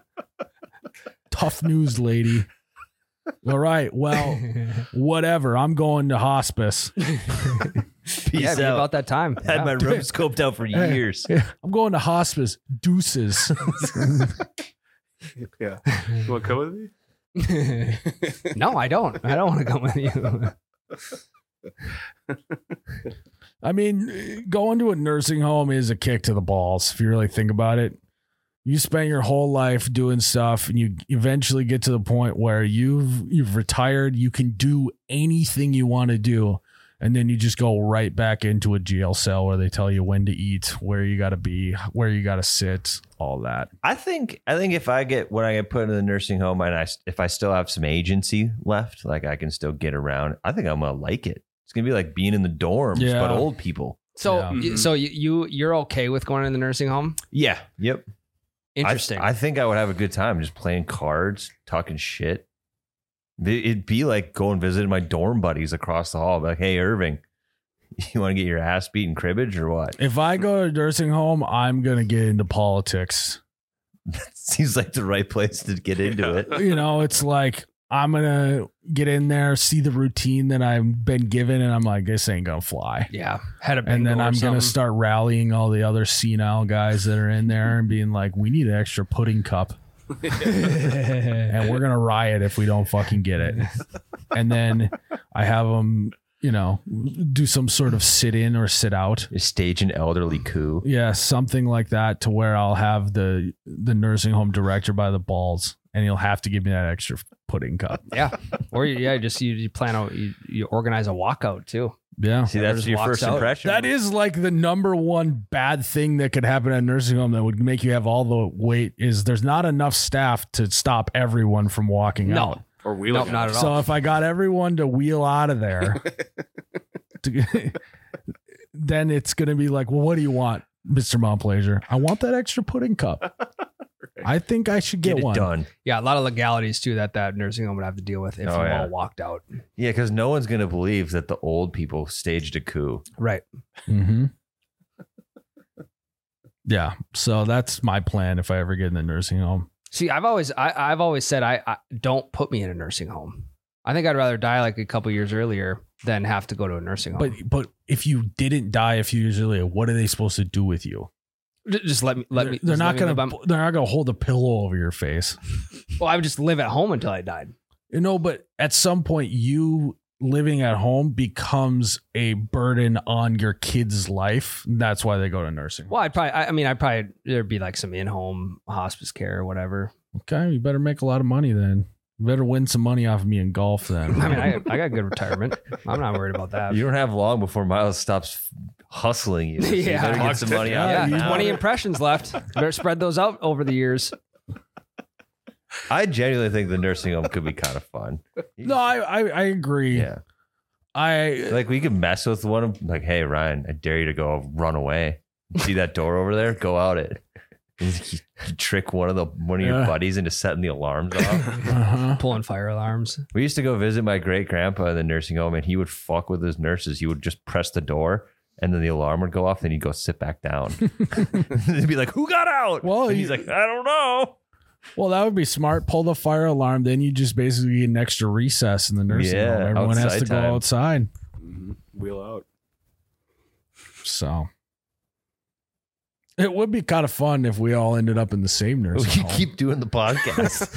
Tough news, lady. All right. Well, whatever. I'm going to hospice. Peace Yeah, be out. about that time. Had Yeah. my room scoped out for Hey. years. I'm going to hospice. Deuces. Yeah. You want to come with me? No, I don't. I don't want to come with you. I mean, going to a nursing home is a kick to the balls if you really think about it. You spend your whole life doing stuff and you eventually get to the point where you've you've retired, you can do anything you want to do, and then you just go right back into a jail cell where they tell you when to eat, where you got to be, where you got to sit, all that. I think I think if I get when I get put in the nursing home and I if I still have some agency left, like I can still get around, I think I'm gonna like it. It's gonna be like being in the dorms, Yeah. but old people. So, Yeah. you- so you, you you're okay with going in the nursing home? Yeah. Yep. Interesting. I, I think I would have a good time just playing cards, talking shit. It'd be like going visiting my dorm buddies across the hall. Be like, hey, Irving, you want to get your ass beat in cribbage or what? If I go to a nursing home, I'm going to get into politics. Seems like the right place to get into it. You know, it's like I'm going to get in there, see the routine that I've been given, and I'm like, this ain't going to fly. yeah. Had a And then bingo or I'm going something. to start rallying all the other senile guys that are in there and being like, we need an extra pudding cup. And we're going to riot if we don't fucking get it. And then I have them, you know, do some sort of sit in or sit out. Stage an elderly coup. Yeah, something like that to where I'll have the the nursing home director by the balls and he'll have to give me that extra pudding cup. Yeah. Or you, yeah, just you, you plan out, you, you organize a walkout too. Yeah. See, Everyone that's just your walks first out. impression. That is like the number one bad thing that could happen at a nursing home that would make you have all the weight is there's not enough staff to stop everyone from walking No. out. Or wheeling Nope, not out. at all. So if I got everyone to wheel out of there, to, then it's going to be like, well, what do you want, Mister Montplaisir? I want that extra pudding cup. I think I should get, Get it one. done. Yeah, a lot of legalities too that that nursing home would have to deal with if Oh, we yeah. all walked out. Yeah, because no one's gonna believe that the old people staged a coup. Right. Mm-hmm. Yeah. So that's my plan if I ever get in the nursing home. See, I've always I, I've always said I, I don't put me in a nursing home. I think I'd rather die like a couple years earlier than have to go to a nursing home. But but if you didn't die a few years earlier, what are they supposed to do with you? J- just let me let they're, me. They're just not let me gonna. live on- They're not gonna hold a pillow over your face. Well, I would just live at home until I died. You know, but at some point, you living at home becomes a burden on your kid's life. That's why they go to nursing home. Well, I'd probably. I I mean, I'd probably there'd be like some in-home hospice care or whatever. Okay, you better make a lot of money then. You better win some money off of me in golf then. I mean, I, I got good retirement. I'm not worried about that. You don't have long before Miles stops hustling you. So you Yeah. better get some money out Yeah, of it now. twenty impressions left. Better spread those out over the years. I genuinely think the nursing home could be kind of fun. No, I, I I agree. Yeah. I Like we could mess with one of like, hey Ryan, I dare you to go run away. See that door over there? Go out it. And you, you trick one of the one of your Yeah. buddies into setting the alarms off. uh-huh. Pulling fire alarms. We used to go visit my great grandpa in the nursing home, and he would fuck with his nurses. He would just press the door, and then the alarm would go off, and he'd go sit back down. He'd be like, "Who got out?" Well, and he's you- like, "I don't know." Well, that would be smart. Pull the fire alarm, then you just basically get an extra recess in the nursing Yeah, home. Everyone has outside to go time. outside. Mhm. Wheel out. So it would be kind of fun if we all ended up in the same We nursing could home. keep doing the podcast.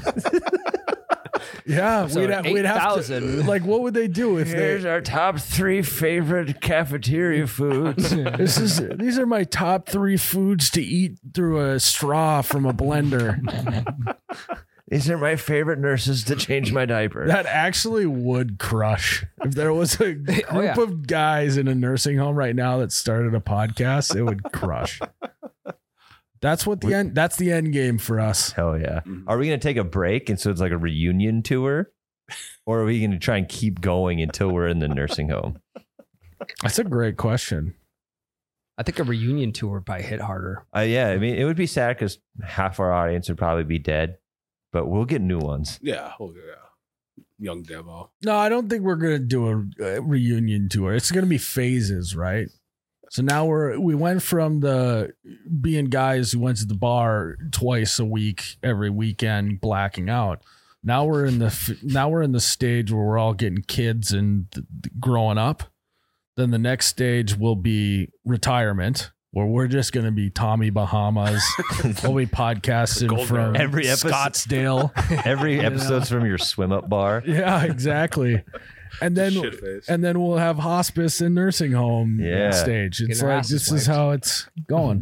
Yeah, So we'd, ha- we'd have to. eight thousand. Like, what would they do if they? our top three favorite cafeteria foods. This is these are my top three foods to eat through a straw from a blender. These are my favorite nurses to change my diaper. That actually would crush. If there was a group Oh, yeah. of guys in a nursing home right now that started a podcast, it would crush. That's what the end. That's the end game for us. Hell yeah. Mhm. Are we going to take a break and so it's like a reunion tour? Or are we going to try and keep going until we're in the nursing home? That's a great question. I think a reunion tour would probably hit harder. Uh, yeah, I mean, it would be sad because half our audience would probably be dead, but we'll get new ones. Yeah. Oh, yeah. Young demo. No, I don't think we're gonna do a, a reunion tour. It's gonna be phases, right? So now we're we went from the being guys who went to the bar twice a week every weekend, blacking out. Now we're in the f- now we're in the stage where we're all getting kids and th- th- growing up. Then the next stage will be retirement, where we're just going to be Tommy Bahamas. We'll be podcasting Gold from Bear. Every episode- Scottsdale. Every episode's from your swim up bar. Yeah, exactly. And then Shit face. and then we'll have hospice and nursing home Yeah. stage. It's Getting our like asses this is wiped. how it's going.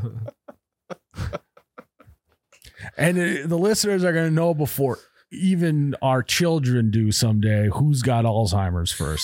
And it, the listeners are going to know before even our children do someday who's got Alzheimer's first.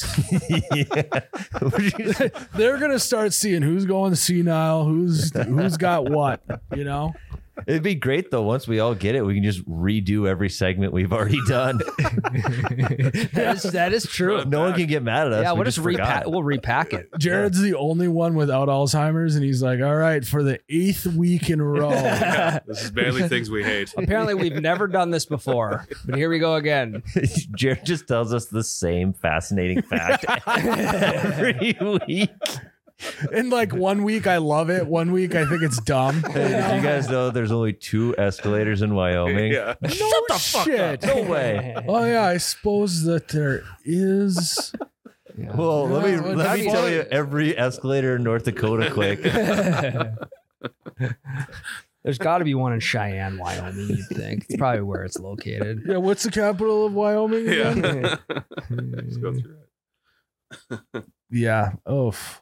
Yeah. They're going to start seeing who's going senile, who's who's got what, you know? It'd be great though. Once we all get it, we can just redo every segment we've already done. that, is, that is true. No one can get mad at us. Yeah, we we'll just repack. forgot. We'll repack it. Jared's the only one without Alzheimer's, and he's like, all right, for the eighth week in a row. Yeah, this is barely things we hate. Apparently, we've never done this before, but here we go again. Jared just tells us the same fascinating fact every week. And like one week I love it, one week I think it's dumb. Hey, did you guys know there's only two escalators in Wyoming? Yeah. No shit. No way. Oh yeah, I suppose that there is. Yeah. Well, let me Yeah, what let the me fuck? tell you every escalator in North Dakota quick. There's got to be one in Cheyenne, Wyoming. You'd think it's probably where it's located. Yeah, what's the capital of Wyoming again? Yeah. Let's go through it. Yeah. Oh. f-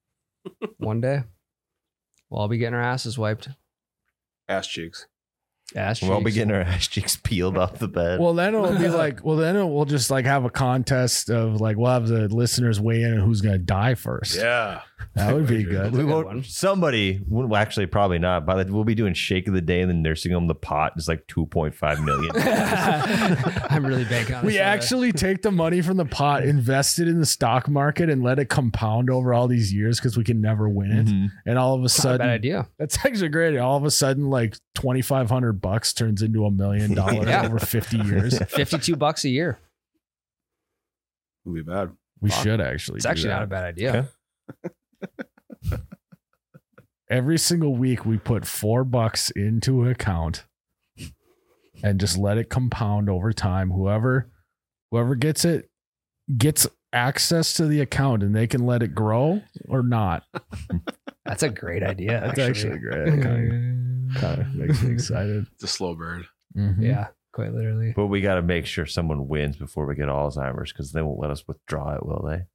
One day, we'll all be getting our asses wiped. Ass cheeks. Ass We'll be cheeks. getting our ass cheeks peeled off the bed. Well, then it'll be like, well, then it, we'll just like have a contest of like, we'll have the listeners weigh in on who's going to die first. Yeah. That would be good. we good won't. one. Somebody, well, actually, probably not. By the we'll be doing shake of the day in the nursing home. The pot is like two point five million. I'm really banking on We this. actually take the money from the pot, invest it in the stock market, and let it compound over all these years because we can never win it. Mhm. And all of a Not a sudden, bad idea. that's actually great. All of a sudden, like twenty-five hundred bucks turns into a million dollars Yeah. over fifty years. fifty-two bucks a year. Would be bad. We Fuck. should actually. It's do actually that. not a bad idea. Okay. Every single week, we put four bucks into an account and just let it compound over time. Whoever, whoever gets it, gets access to the account, and they can let it grow or not. That's a great idea. That's actually. actually great. It kind of, kind of makes me excited. It's a slow bird. Mhm. Yeah, quite literally. But we got to make sure someone wins before we get Alzheimer's because they won't let us withdraw it, will they?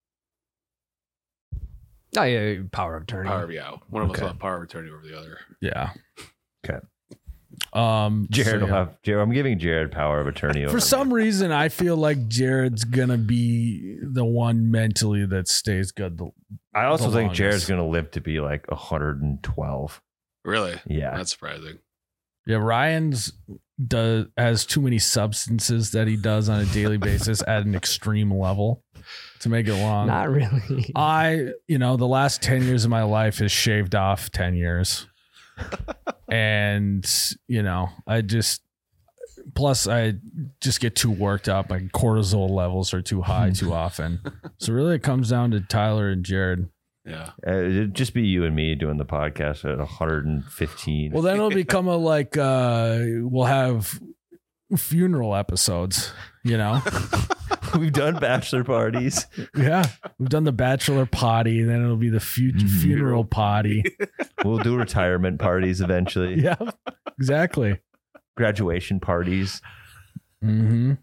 Oh yeah, power of attorney. Power of yeah. One of us Okay. will have power of attorney over the other. Yeah. Okay. Um, Jared so, will yeah. have. Jared, I'm giving Jared power of attorney. over For some reason, I feel like Jared's gonna be the one mentally that stays good. The, I also the think longest. Jared's going to live to be like one hundred twelve. Really? Yeah. That's surprising. yeah, Ryan's does has too many substances that he does on a daily basis at an extreme level to make it long. Not really. I, you know, the last ten years of my life has shaved off ten years. And, you know, I just, plus I just get too worked up. My cortisol levels are too high too often. So really it comes down to Tyler and Jared. Yeah. Uh, it'd just be you and me doing the podcast at one hundred fifteen. Well, then it'll become a like, uh, we'll have funeral episodes, you know? We've done bachelor parties. Yeah. We've done the bachelor potty, then it'll be the fu- Mhm. funeral potty. We'll do retirement parties eventually. Yeah, exactly. Graduation parties. hmm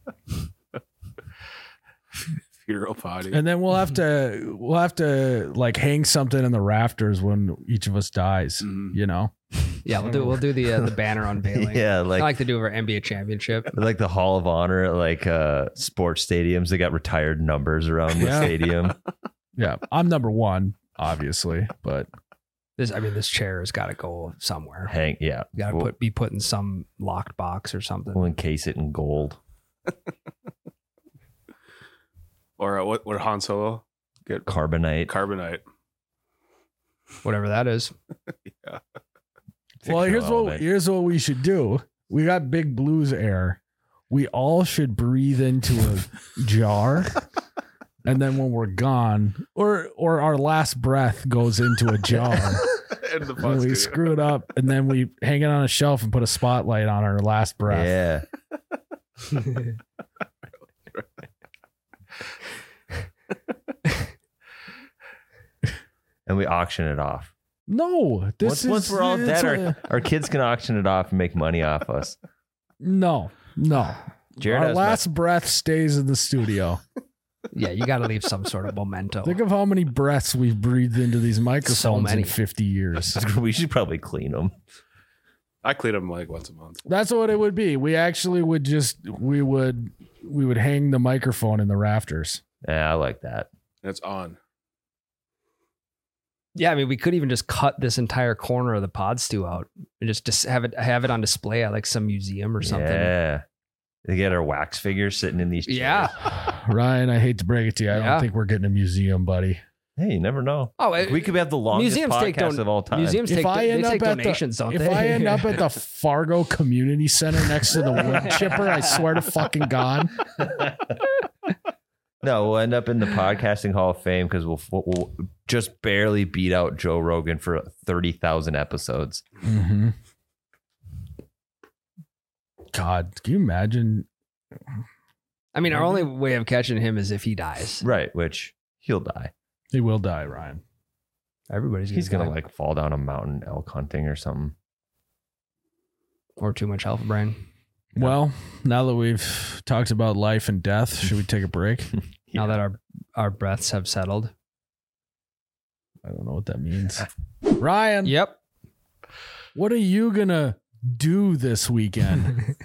Funeral potty. And then we'll have to we'll have to like hang something in the rafters when each of us dies. Mhm. You know, Yeah, we'll do we'll do the uh, the banner unveiling. Yeah, I like like to do our N B A championship. like the Hall of Honor at like uh, sports stadiums. They got retired numbers around the Yeah. stadium. yeah, I'm number one, obviously, but This, I mean, this chair has got to go somewhere. Hang, yeah. Got to We'll, put be put in some locked box or something. we'll encase it in gold. Or uh, what? What Han Solo? Get Carbonite. carbonite. Whatever that is. well, Fictional here's what element. here's what we should do. We got Big Blues air. We all should breathe into a jar. And then when we're gone, or or our last breath goes into a jar, And the and bus, we dude. screw it up, and then we hang it on a shelf and put a spotlight on our last breath. Yeah. And we auction it off. No, this Once, is once we're all it's dead, a- our, our kids can auction it off and make money off us. no, no. Jared Our has last breath stays in the studio. Yeah, you got to leave some sort of memento. Think of how many breaths we've breathed into these microphones many. in fifty years. my- we should probably clean them. I clean them like once a month. That's what it would be. We actually would just we would we would hang the microphone in the rafters. Yeah, I like that. And it's on. Yeah, I mean, we could even just cut this entire corner of the pod stew out and just, just have it have it on display at like some museum or something. Yeah. They get our wax figures sitting in these chairs. Yeah. Ryan, I hate to break it to you. I Yeah. don't think we're getting a museum, buddy. Hey, you never know. Oh, it, We could have the longest museums take podcast don- of all time. museums If take, I they end take up at the- donations, don't If they? I end up at the Fargo Community Center next to the wood chipper, I swear to fucking God. No, we'll end up in the podcasting Hall of Fame because we'll, we'll just barely beat out Joe Rogan for thirty thousand episodes. Mm-hmm. God, can you imagine? I mean, our only way of catching him is if he dies. Right, which he'll die. He will die, Ryan. Everybody's gonna He's going to die. like fall down a mountain elk hunting or something. or too much alpha brain. Well, now that we've talked about life and death, should we take a break? Now that our our breaths have settled. I don't know what that means. Ryan, Yep. what are you gonna do this weekend?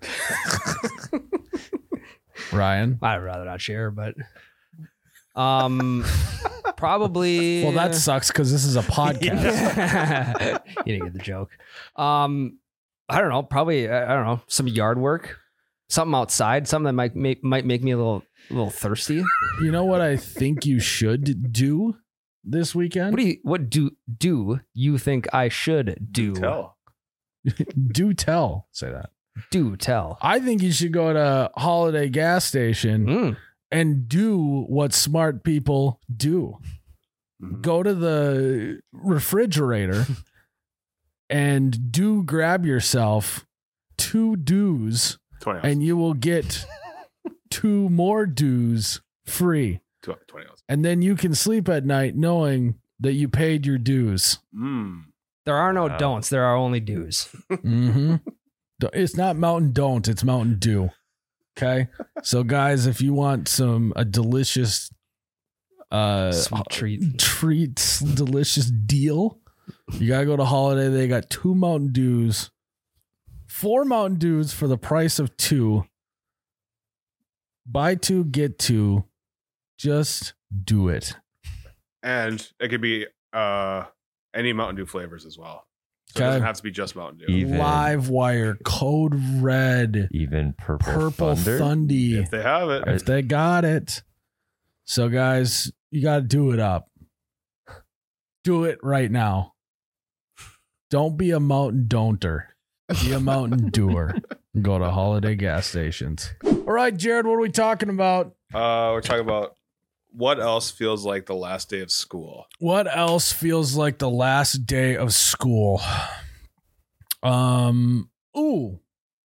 Ryan? I'd rather not share, but um, probably. Well, that sucks because this is a podcast. You didn't get the joke. Um, I don't know. Probably I don't know some yard work, something outside, something that might make might make me a little a little thirsty. You know what I think you should do this weekend? What do you what do do you think I should do? Tell. Do tell. Say that. Do tell. I think you should go to Holiday gas station Mm. and do what smart people do. Mhm. Go to the refrigerator and do grab yourself two dews, twenty ounces. and you will get two more dews free. Tw- twenty ounces. And then you can sleep at night knowing that you paid your dues. Mm. There are no Wow. don'ts. There are only do's. Mm-hmm. It's not Mountain Don't, it's Mountain Dew. Okay. So guys, if you want some a delicious uh Sweet treat. treats, delicious deal, you gotta go to Holiday. They got two Mountain Dews, four Mountain Dews for the price of two. Buy two, get two. Just do it. And it could be uh, any Mountain Dew flavors as well. So it Okay. doesn't have to be just Mountain Dew. Even- Live Wire, Code Red, Even Purple, Purple Thunder. Thundy. If they have it. If they got it. So guys, you got to do it up. Do it right now. Don't be a mountain don'ter. Be a mountain doer. Go to Holiday gas stations. All right, Jared, what are we talking about? Uh, we're talking about what else feels like the last day of school. What else feels like the last day of school? Um, ooh.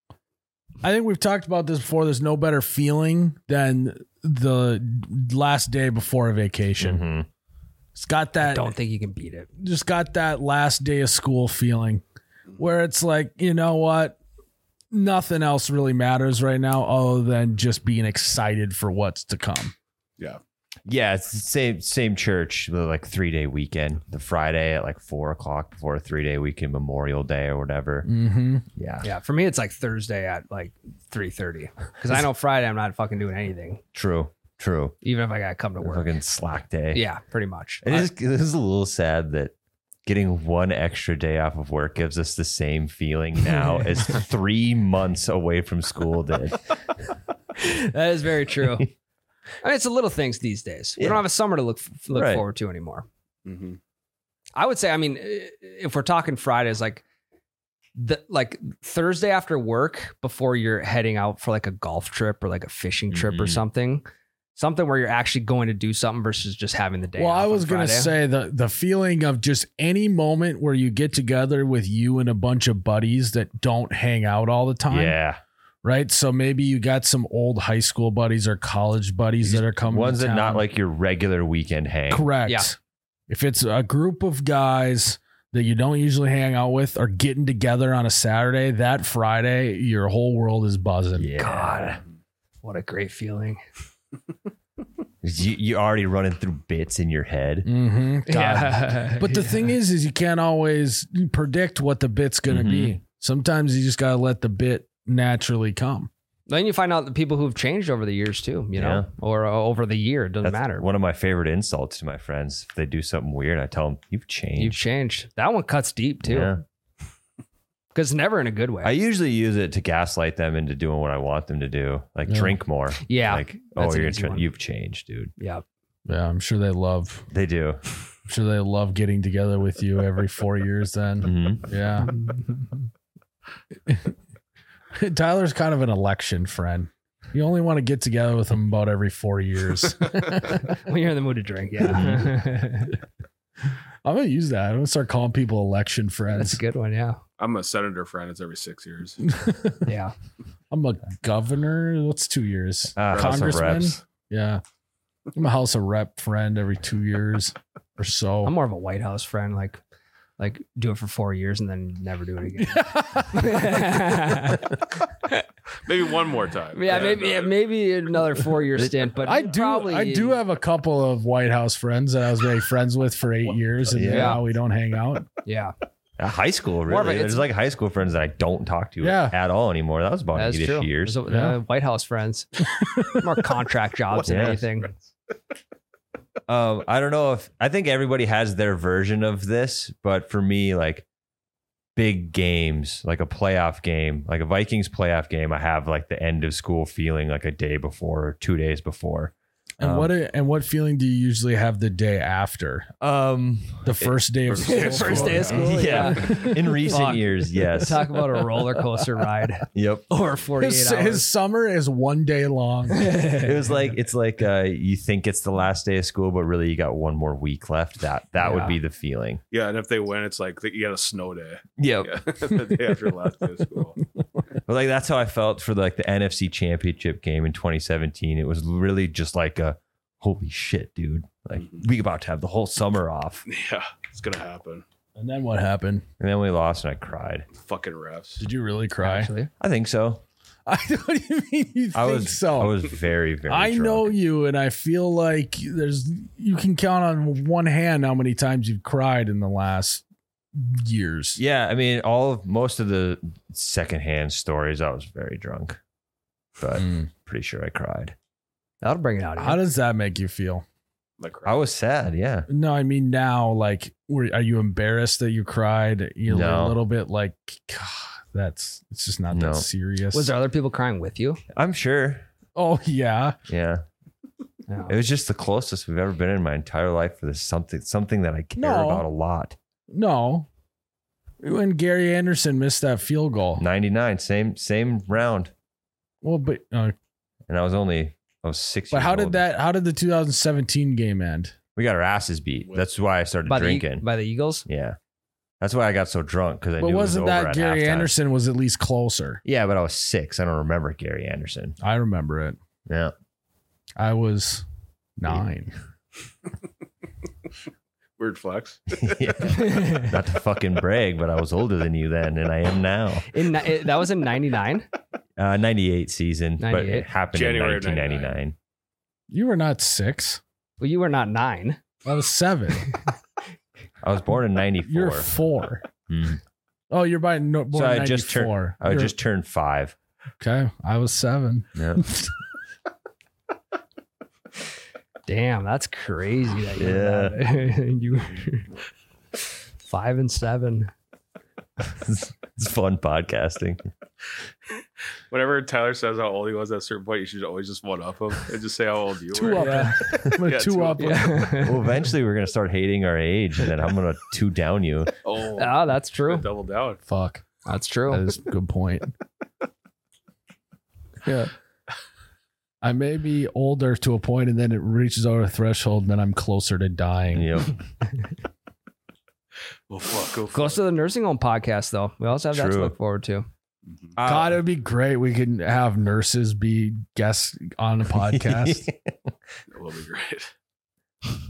I think we've talked about this before. There's no better feeling than the last day before a vacation. Mhm. It's got that Don't think you can beat it. just got that last day of school feeling where it's like, you know what? Nothing else really matters right now other than just being excited for what's to come. Yeah. Yeah, it's the same same church, the like three day weekend. The Friday at like four o'clock before a three day weekend, Memorial Day or whatever. Mm-hmm. Yeah, Yeah, for me it's like Thursday at like three thirty because I know Friday I'm not fucking doing anything, true, true. even if I gotta come to work. Fucking slack day. Yeah, pretty much. It is, it is a little sad that getting one extra day off of work gives us the same feeling now as three months away from school did. That is very true. I mean, it's the little things these days. We Yeah. don't have a summer to look look Right. forward to anymore. Mm-hmm. I would say, I mean, if we're talking Fridays, like the like Thursday after work before you're heading out for like a golf trip or like a fishing trip or Mhm. something, something where you're actually going to do something versus just having the day. Well, off I on was going to Friday. say the the feeling of just any moment where you get together with you and a bunch of buddies that don't hang out all the time. Yeah, Right. So maybe you got some old high school buddies or college buddies that are coming. ones to that not town. like your regular weekend hang. Correct. Yeah. If it's a group of guys that you don't usually hang out with are getting together on a Saturday, that Friday, your whole world is buzzing. Yeah, God, what a great feeling. you you already running through bits in your head. Mm-hmm. Yeah. But the thing is, is you can't always predict what the bit's going to Mhm. be. Sometimes you just got to let the bit naturally come. Then you find out the people who've changed over the years too, you know, Yeah. or uh, over the year. It doesn't That's matter. one of my favorite insults to my friends. If they do something weird, I tell them, "You've changed." You've changed. That one cuts deep too. Yeah. Because never in a good way. I usually use it to gaslight them into doing what I want them to do, like Yeah. drink more. yeah. Like, oh, that's an you're easy try- one. you've changed, dude. yeah. Yeah, I'm sure they love. They do. I'm sure they love getting together with you every four years. Then, Mhm. yeah. Tyler's kind of an election friend. You only want to get together with him about every four years. When you're in the mood to drink. Yeah. I'm gonna use that. I'm gonna start calling people election That's friends. a good one. Yeah. I'm a senator friend. It's every six years. Yeah. I'm a governor. What's two years? Ah, House of Congressman. Reps. Yeah. I'm a House of Rep friend every two years or so. I'm more of a White House friend. Like, like do it for four years and then never do it again. Maybe one more time. yeah, maybe yeah, maybe another four year stint. But I do. Probably, I do have a couple of White House friends that I was very friends with for eight years, and Yeah. now we don't hang out. Yeah. Uh, high school, More of a- really. it's- There's like high school friends that I don't talk to Yeah. at all anymore. That was about That's eight true. years. There's a- Yeah. uh, White House friends, more contract jobs than Yeah. anything. Um, I don't know if I think everybody has their version of this, but for me, like big games, like a playoff game, like a Vikings playoff game, I have like the end of school feeling like a day before or two days before. And Um, what and what feeling do you usually have the day after? Um, The first day of First day school. of school. First day of school, yeah. yeah. In recent Fuck. years, yes. Talk about a roller coaster ride Yep. or forty-eight His, hours. his summer is one day long. It was like it's like uh, you think it's the last day of school, but really you got one more week left. That that would Yeah. be the feeling. Yeah, and if they win, it's like you got a snow day. Yep. Yeah, the day after the last day of school. But like that's how I felt for like the N F C Championship game in twenty seventeen. It was really just like a holy shit, dude. Like we about to have the whole summer off. Yeah, it's gonna happen. And then what happened? And then we lost and I cried. Fucking refs. Did you really cry? Actually, I think so. I don't even mean you I think was so. I was very, very I drunk. know you, and I feel like there's you can count on one hand how many times you've cried in the last years. Yeah, I mean all of most of the secondhand stories, I was very drunk. But Mm. pretty sure I cried. that'll bring it out. How does that make you feel? Like I was sad, yeah. No, I mean now, like, were, are you embarrassed that you cried? You're No. a little bit like, God, that's it's just not No. that serious. Was there other people crying with you? I'm sure. Oh yeah, Yeah. No. It was just the closest we've ever been in my entire life for this something something that I care No. about a lot. no. When Gary Anderson missed that field goal. ninety-nine, same same round. Well, but uh, And I was only I was six but years how did old. that? How did the two thousand seventeen game end? We got our asses beat. That's why I started by the E- drinking. by the Eagles. yeah. That's why I got so drunk because I But knew wasn't it was over that at Gary halftime. Anderson was at least closer? Yeah, but I was six. I don't remember Gary Anderson. I remember it. Yeah. I was nine. weird flex. Yeah. Not to fucking brag, but I was older than you then, and I am now. In ni- it- that was in ninety-nine. Uh, ninety-eight season, but ninety-eight? it happened January in of nineteen ninety-nine. You were not six. Well, you were not nine. I was seven. I was born in ninety-four. You're four. Mm. Oh, you're by no, born So in I just turned. ninety-four. I You're- just turned five. okay. I was seven. Yeah. Damn, that's crazy. That you were that- you were five and seven. It's fun podcasting. Whenever Tyler says how old he was at a certain point, you should always just one up him and just say how old you Two were. up. Yeah. I'm gonna Yeah, two, two up. up. Yeah. Well, eventually we're gonna start hating our age, and then I'm gonna two down you. Oh, Ah, that's true. double down. Fuck. That's That true. is a good point. Yeah. I may be older to a point, and then it reaches over a threshold, and then I'm closer to dying. Yep. Well, fuck. Go Close to the nursing home podcast, thoh. We also have that to True. look forward to. Uh, God, it would be great. We can have nurses be guests on the podcast. That will be great.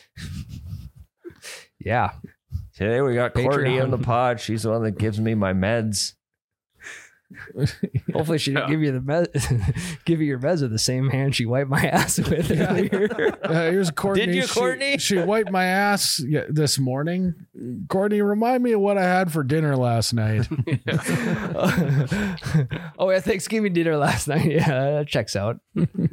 Yeah. Today we got Courtney Patreon. on the pod. She's the one that gives me my meds. Hopefully she didn't Yeah. give you the med- give you your meds with the same hand she wiped my ass with earlier. Uh, here's Courtney. Did you, She- Courtney? She, wiped my ass ye- this morning. Courtney, remind me of what I had for dinner last night. Oh, yeah, Thanksgiving dinner last night. Yeah, that checks out.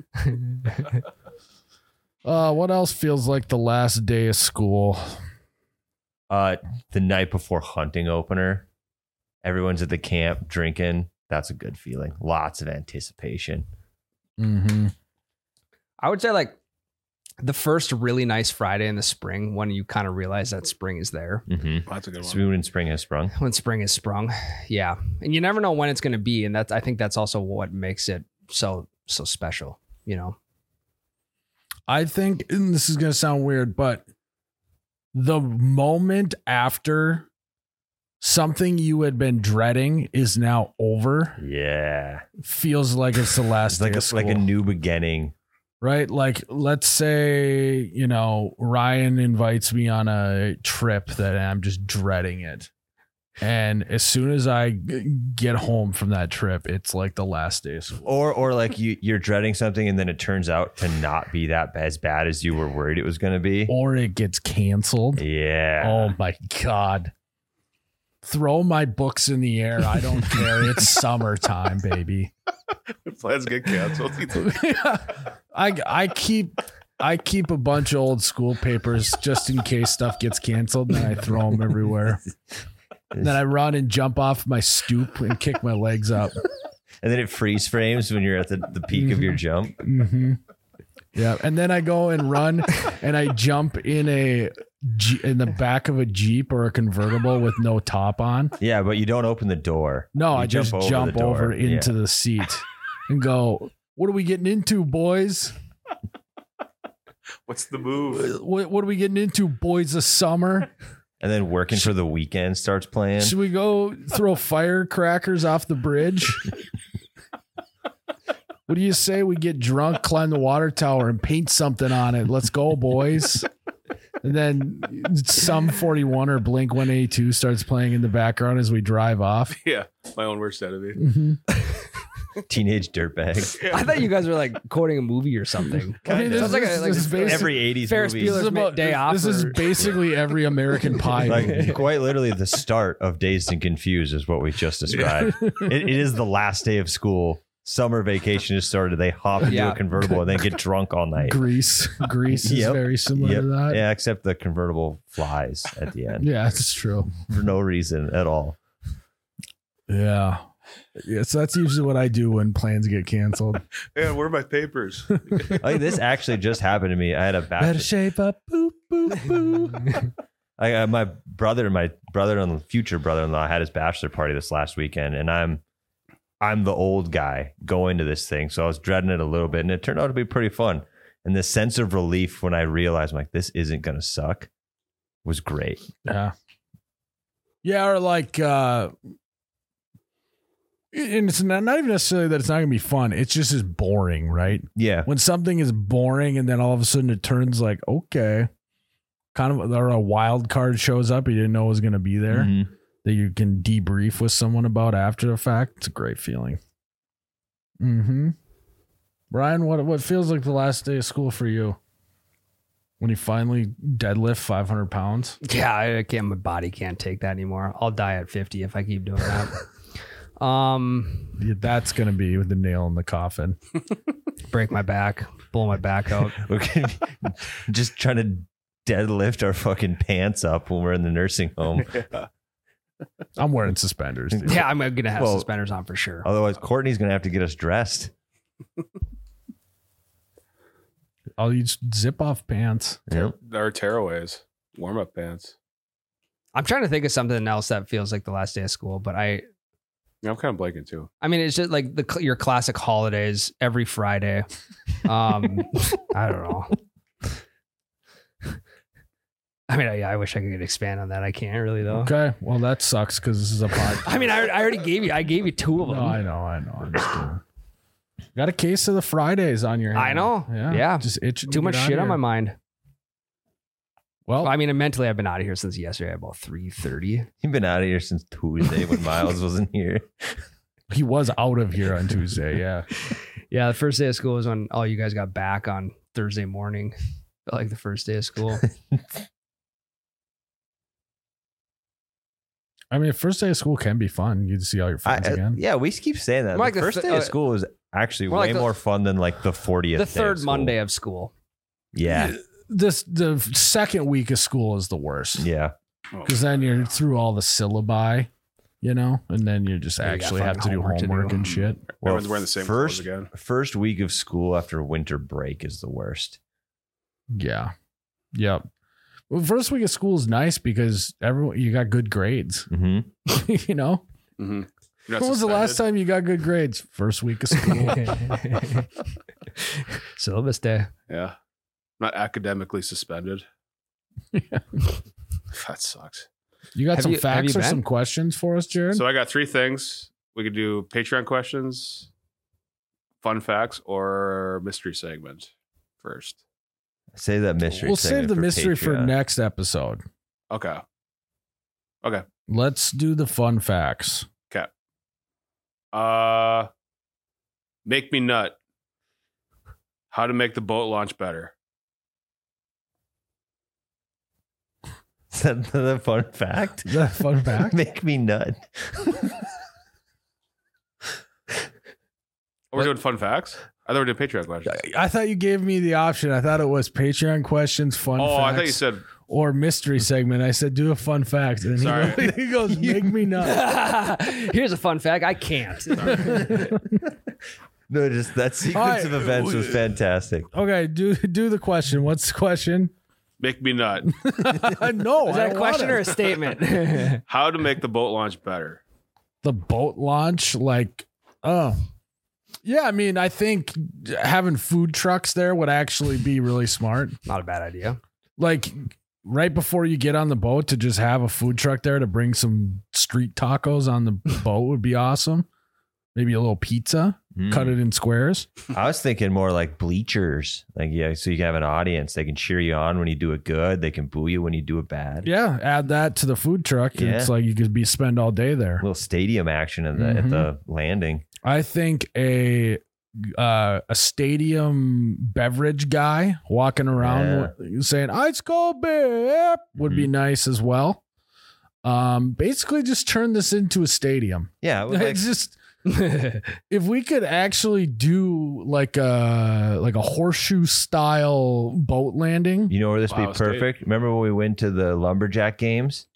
Uh, what else feels like the last day of school? Uh, the night before hunting opener, everyone's at the camp drinking. That's a good feeling. Lots of anticipation. Mm-hmm. I would say like the first really nice Friday in the spring when you kind of realize that spring is there. Mm-hmm. That's a good one. Swoon and spring has sprung. When spring is sprung. Yeah. And you never know when it's going to be. And that's, I think that's also what makes it so, so special, you know? I think, and this is going to sound weird, but the moment after something you had been dreading is now over Yeah. feels like it's the last It's like day a, of school, like a new beginning. right? Like, let's say, you know, Ryan invites me on a trip that I'm just dreading it. And as soon as I g- get home from that trip, it's like the last day of school. Or or like you, you're dreading something and then it turns out to not be that ba- as bad as you were worried it was going to be. Or it gets canceled. Yeah. Oh my God. throw my books in the air. I don't care. It's summertime, baby. Plans get canceled. I I keep I keep a bunch of old school papers just in case stuff gets canceled, and then I throw them everywhere. And then I run and jump off my stoop and kick my legs up. And then it freeze frames when you're at the, the peak of your jump. Mm-hmm. Yeah, and then I go and run, and I jump in a in the back of a Jeep or a convertible with no top on. Yeah, but you don't open the door. No, You I just jump over jump the door. over into Yeah. the seat and go, "What are we getting into, boys? What's the move? What, what are we getting into, boys? Of summer? And then Working for the Weekend starts playing. Should we go throw firecrackers off the bridge? What do you say we get drunk, climb the water tower, and paint something on it? Let's go, boys." And then some forty-one or Blink one eighty-two starts playing in the background as we drive off. Yeah, my own worst enemy. Mm-hmm. Teenage dirtbag. I thought you guys were like quoting a movie or something. I mean, this, Sounds like a- this- like this a- is basic- Every eighties Ferris movie. Bueller's this is about Day Off This is or- basically every American Pie movie. Like quite literally the start of Dazed and Confused is what we just described. it, it is the last day of school. Summer vacation has started. They hop into Yeah. a convertible and then get drunk all night. Grease, Grease is Yep. very similar Yep. to that. Yeah, except the convertible flies at the end Yeah, that's true. for no reason at all. Yeah. Yeah, so that's usually what I do when plans get canceled. Yeah, where are my papers? Like this actually just happened to me. I had a Better bachelor. shape up. Boop, boop, boop. I, uh, my brother, my brother and future brother-in-law had his bachelor party this last weekend, and I'm I'm the old guy going to this thing, so I was dreading it a little bit, and it turned out to be pretty fun. And the sense of relief when I realized, I'm like, this isn't gonna suck, was great. Yeah. Yeah, or like uh and it's not, not even necessarily that it's not gonna be fun. It's just as boring, right? Yeah, When something is boring and then all of a sudden it turns like, okay, kind of, or a wild card shows up you didn't know was gonna be there Mhm. that you can debrief with someone about after the fact. It's a great feeling. Mm-hmm. Brian, what what feels like the last day of school for you? When you finally deadlift five hundred pounds? Yeah, I can't. My body can't take that anymore. I'll die at fifty if I keep doing that. um, Yeah, that's going to be with the nail in the coffin. break my back, blow my back out. We're gonna be just trying to deadlift our fucking pants up when we're in the nursing home. Yeah. I'm wearing suspenders. Dude. Yeah, I'm gonna have Well, suspenders on for sure. Otherwise, Courtney's gonna have to get us dressed. I'll use zip off pants. Yep. Our tearaways, warm up pants. I'm trying to think of something else that feels like the last day of school, but I, Yeah, I'm kind of blanking too. I mean, it's just like the cl- your classic holidays every Friday. Um, I don't know. I mean, I, I wish I could expand on that. I can't really though. Okay. Well, that sucks because this is a podcast. I mean, I, I already gave you. I gave you two of them. No, I know. I know. I'm just kidding. Got a case of the Fridays on your hand. I know. Yeah. Yeah. Just itching. Too to much get out shit of on my here. mind. Well, Well, I mean, mentally, I've been out of here since yesterday, about three thirty. You've been out of here since Tuesday when Miles wasn't here. he was out of here on Tuesday. Yeah. Yeah, the first day of school was when all you guys got back on Thursday morning. Felt like the first day of school. I mean, first day of school can be fun. You get to see all your I, friends uh, again. yeah, we keep saying that. More like the the first th- day of uh, school was actually more way like the- more fun than like the fortieth. The day of third school. Monday of school. Yeah, This the second week of school is the worst yeah. because then you're through all the syllabi, you know, and then you just Yeah, you got actually have to fucking do homework to homework do. and shit. Well, Everyone's wearing the same first, clothes again. First week of school after winter break is the worst. Yeah. Yep. Well, first week of school is nice because everyone you got good grades. Mm-hmm. you know, Mm-hmm. when was the last time you got good grades? First week of school. Syllabus day. Yeah, not academically suspended. Yeah. That sucks. You got Have some you- have facts you or been? some questions for us, Jared? So I got three things. We could do Patreon questions, fun facts, or mystery segment first. Say that mystery. we'll segment save the for mystery for Patreon. next episode. Okay. Okay. Let's do the fun facts. Okay. Uh, make me nut. How to make the boat launch better. Is that the fun fact? Is that a fun fact? Make me nut. We're doing fun facts. I thought we were doing Patreon questions. I thought you gave me the option. I thought it was Patreon questions, fun Oh, facts. I thought you said or mystery segment. I said, do a fun fact. And Sorry. he, goes, he goes, make me nuts. Here's a fun fact. I can't. No, just that sequence All right. of events was fantastic. Okay, do do the question. What's the question? make me nut. no, Is that I a don't question want or it. a statement? How to make the boat launch better. The boat launch? Like, oh. Yeah, I mean, I think having food trucks there would actually be really smart. Not a bad idea. Like, right before you get on the boat, to just have a food truck there to bring some street tacos on the boat would be awesome. Maybe a little pizza, Mm. cut it in squares. I was thinking more like bleachers. Like, yeah, so you can have an audience. They can cheer you on when you do it good. They can boo you when you do it bad. Yeah, add that to the food truck. and Yeah. It's like you could be spend all day there. A little stadium action at the, at the landing. I think a uh, a stadium beverage guy walking around w- saying "Ice cold beer" would be nice as well. Um, basically, just turn this into a stadium. Yeah, it was like, It's just if we could actually do like a like a horseshoe style boat landing. you know where this would Ohio be State. perfect? Remember when we went to the lumberjack games?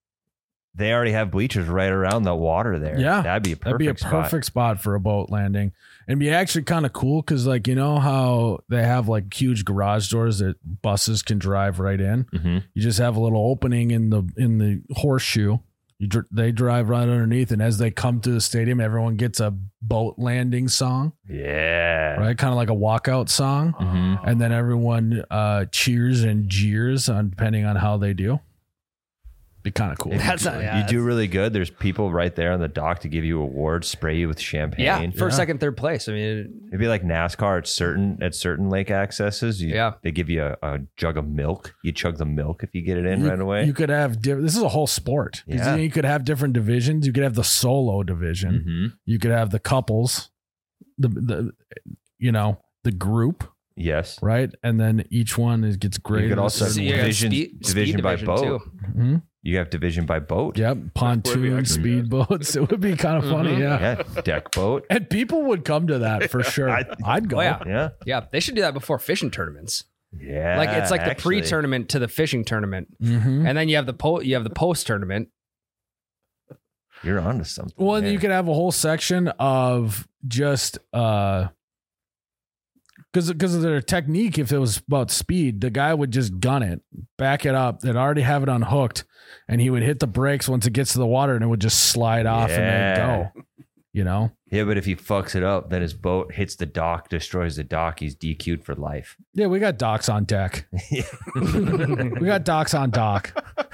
They already have bleachers right around the water there. Yeah, that'd be a perfect That'd be a spot. perfect spot for a boat landing, and be actually kind of cool because, like, you know how they have like huge garage doors that buses can drive right in. Mhm. You just have a little opening in the in the horseshoe. You dr- they drive right underneath, and as they come to the stadium, everyone gets a boat landing song, Yeah. right? Kind of like a walkout song, Mhm. and then everyone uh, cheers and jeers on depending on how they do. Be kind of cool. That's not, yeah, you do really good. There's people right there on the dock to give you awards, spray you with champagne. Yeah, first, Yeah. second, third place. I mean, It'd be like NASCAR at certain at certain lake accesses. You, Yeah. they give you a, a jug of milk. You chug the milk if you get it in you, right away. You could have diff- this is a whole sport. 'Cause Yeah. You could have different divisions. You could have the solo division. Mhm. You could have the couples, the the you know the group, Yes. right? And then each one is gets graded. could a also certain you way. got division- speed- division speed by division, boat. too. Mhm. You have division by boat. Yep, pontoon, actually speedboats. It would be kind of funny, Mhm. yeah. Yeah. Deck boat. And people would come to that for sure. I- I'd go. Oh, yeah. Yeah. Yeah, they should do that before fishing tournaments. Yeah. Like it's like the actually. pre-tournament to the fishing tournament, Mhm. and then you have the po- you have the post-tournament. You're onto something. Well, and there. you could have a whole section of just uh because because of their technique. If it was about speed, the guy would just gun it, back it up, they'd already have it unhooked, and he would hit the brakes once it gets to the water, and it would just slide off and Yeah. then go. You know? Yeah, but if he fucks it up, then his boat hits the dock, destroys the dock. He's D Q'd for life. Yeah, we got docks on deck. We got docks on dock.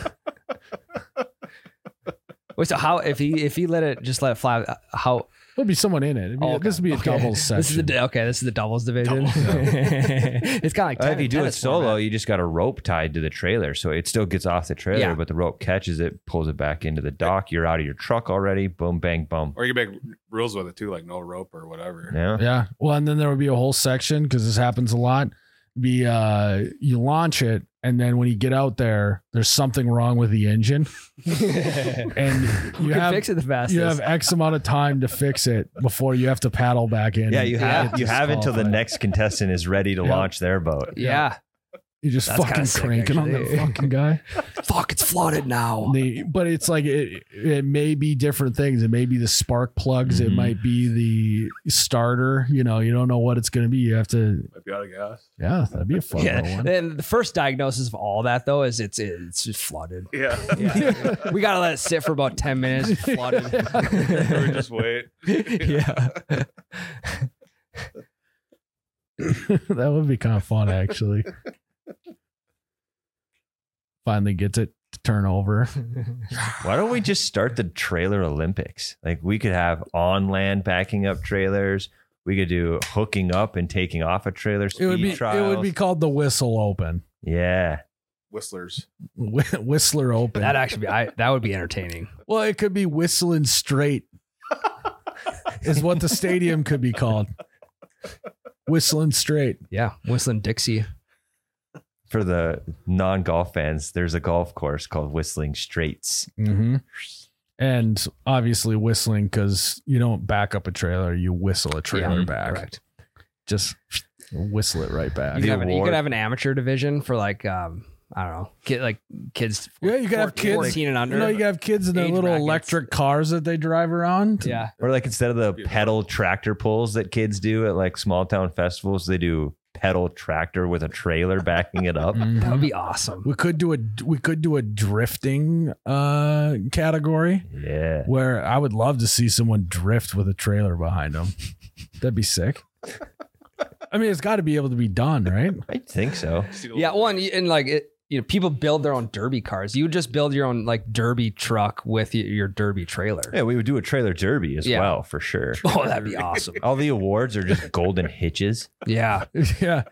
Wait, so how if he if he let it just let it fly? How There'll be someone in it. It'd be- Oh, okay. This would be a Okay. doubles section. This is the okay. This is the doubles division. It's kind of like Uh, if tennis- you do it tennis solo, format. you just got a rope tied to the trailer, so it still gets off the trailer, Yeah. but the rope catches it, pulls it back into the dock. You're out of your truck already. Boom, bang, bum. Or you can make rules with it too, like no rope or whatever. Yeah. Yeah. Well, and then there would be a whole section because this happens a lot. Be uh, you launch it, and then when you get out there, there's something wrong with the engine, and you you can have fix it the fastest. you have X amount of time to fix it before you have to paddle back in. Yeah, and you Yeah. have you get have until the disqualified. next contestant is ready to Yeah. launch their boat. yeah. You're just That's fucking kinda sick, cranking on actually. that fucking guy. Fuck, it's flooded now. The, but it's like it, it may be different things. It may be the spark plugs. It Mhm. might be the starter. You know, you don't know what it's going to be. You have to. Might be out of gas. Yeah, that'd be a fun Yeah. little one. Then the first diagnosis of all that though is it's it's just flooded. Yeah. Yeah. We gotta let it sit for about ten minutes. Flooded. or just wait. yeah. That would be kind of fun, actually. Finally gets it to turn over. Why don't we just start the trailer Olympics? Like we could have on land backing up trailers. We could do hooking up and taking off a trailer speed It would be trials. it would be called the Whistle Open, yeah. Whistlers. Wh- Whistler Open. That actually be I, that would be entertaining. well, it could be Whistling Straight, is what the stadium could be called. Whistling Straight. Yeah. Whistling Dixie. for the non-golf fans, there's a golf course called Whistling Straits. Mm-hmm. And obviously whistling, because you don't back up a trailer, you whistle a trailer Yeah, back. correct. Just whistle it right back. You The could, have an, you award- could have an amateur division for like um I don't know, kid like kids. Yeah, you could have kids. fourteen and under. You know, you have kids in their Age little brackets. electric cars that they drive around. yeah. Or like instead of the pedal tractor pulls that kids do at like small town festivals, they do pedal tractor with a trailer backing it up. Mhm. That would be awesome. We could do a we could do a drifting uh category Yeah. where I would love to see someone drift with a trailer behind them. That'd be sick. I mean, it's got to be able to be done, right? I think so. Yeah, one and, and like it, you know, people build their own derby cars. You would just build your own like derby truck with y- your derby trailer. Yeah, we would do a trailer derby as Yeah. well, for sure. Oh, that'd be awesome. All the awards are just golden hitches. Yeah. Yeah.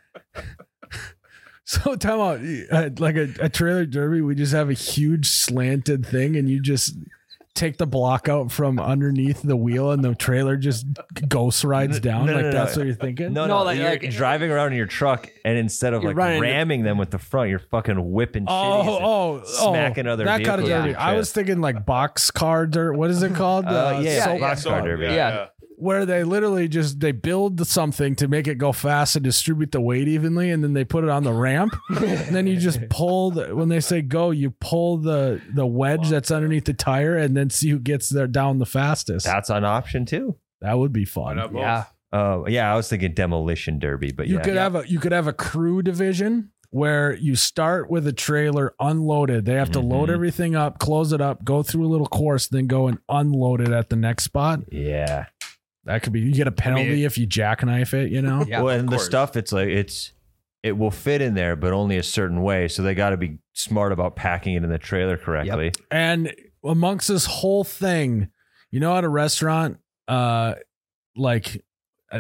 So time out, uh, like a, a trailer derby, we just have a huge slanted thing, and you just take the block out from underneath the wheel, and the trailer just ghost rides down. No, no, like no, that's no. what you're thinking. No, No, no, like- you're like- driving around in your truck, and instead of You're like running- ramming them with the front, you're fucking whipping Oh, shitties and oh, oh, smacking other that kind of vehicles. derby. with your I was chest. thinking like box car dirt. What is it called? Uh, yeah, soap- box car derby. Yeah. Where they literally just they build something to make it go fast and distribute the weight evenly, and then they put it on the ramp, and then you just pull the, when they say go, you pull the the wedge that's underneath the tire, and then see who gets there down the fastest. That's an option too. That would be Why fun. not both? Yeah. Uh, yeah, I was thinking demolition derby, but You yeah, could have a you could have a crew division where you start with a trailer unloaded. They have to load Mhm. everything up, close it up, go through a little course, then go and unload it at the next spot. yeah. That could be you get a penalty if you jackknife it, you know? Yeah. well, and the course. stuff, it's like it's it will fit in there, but only a certain way. So they got to be smart about packing it in the trailer correctly. And amongst this whole thing, you know, at a restaurant, uh, like, uh,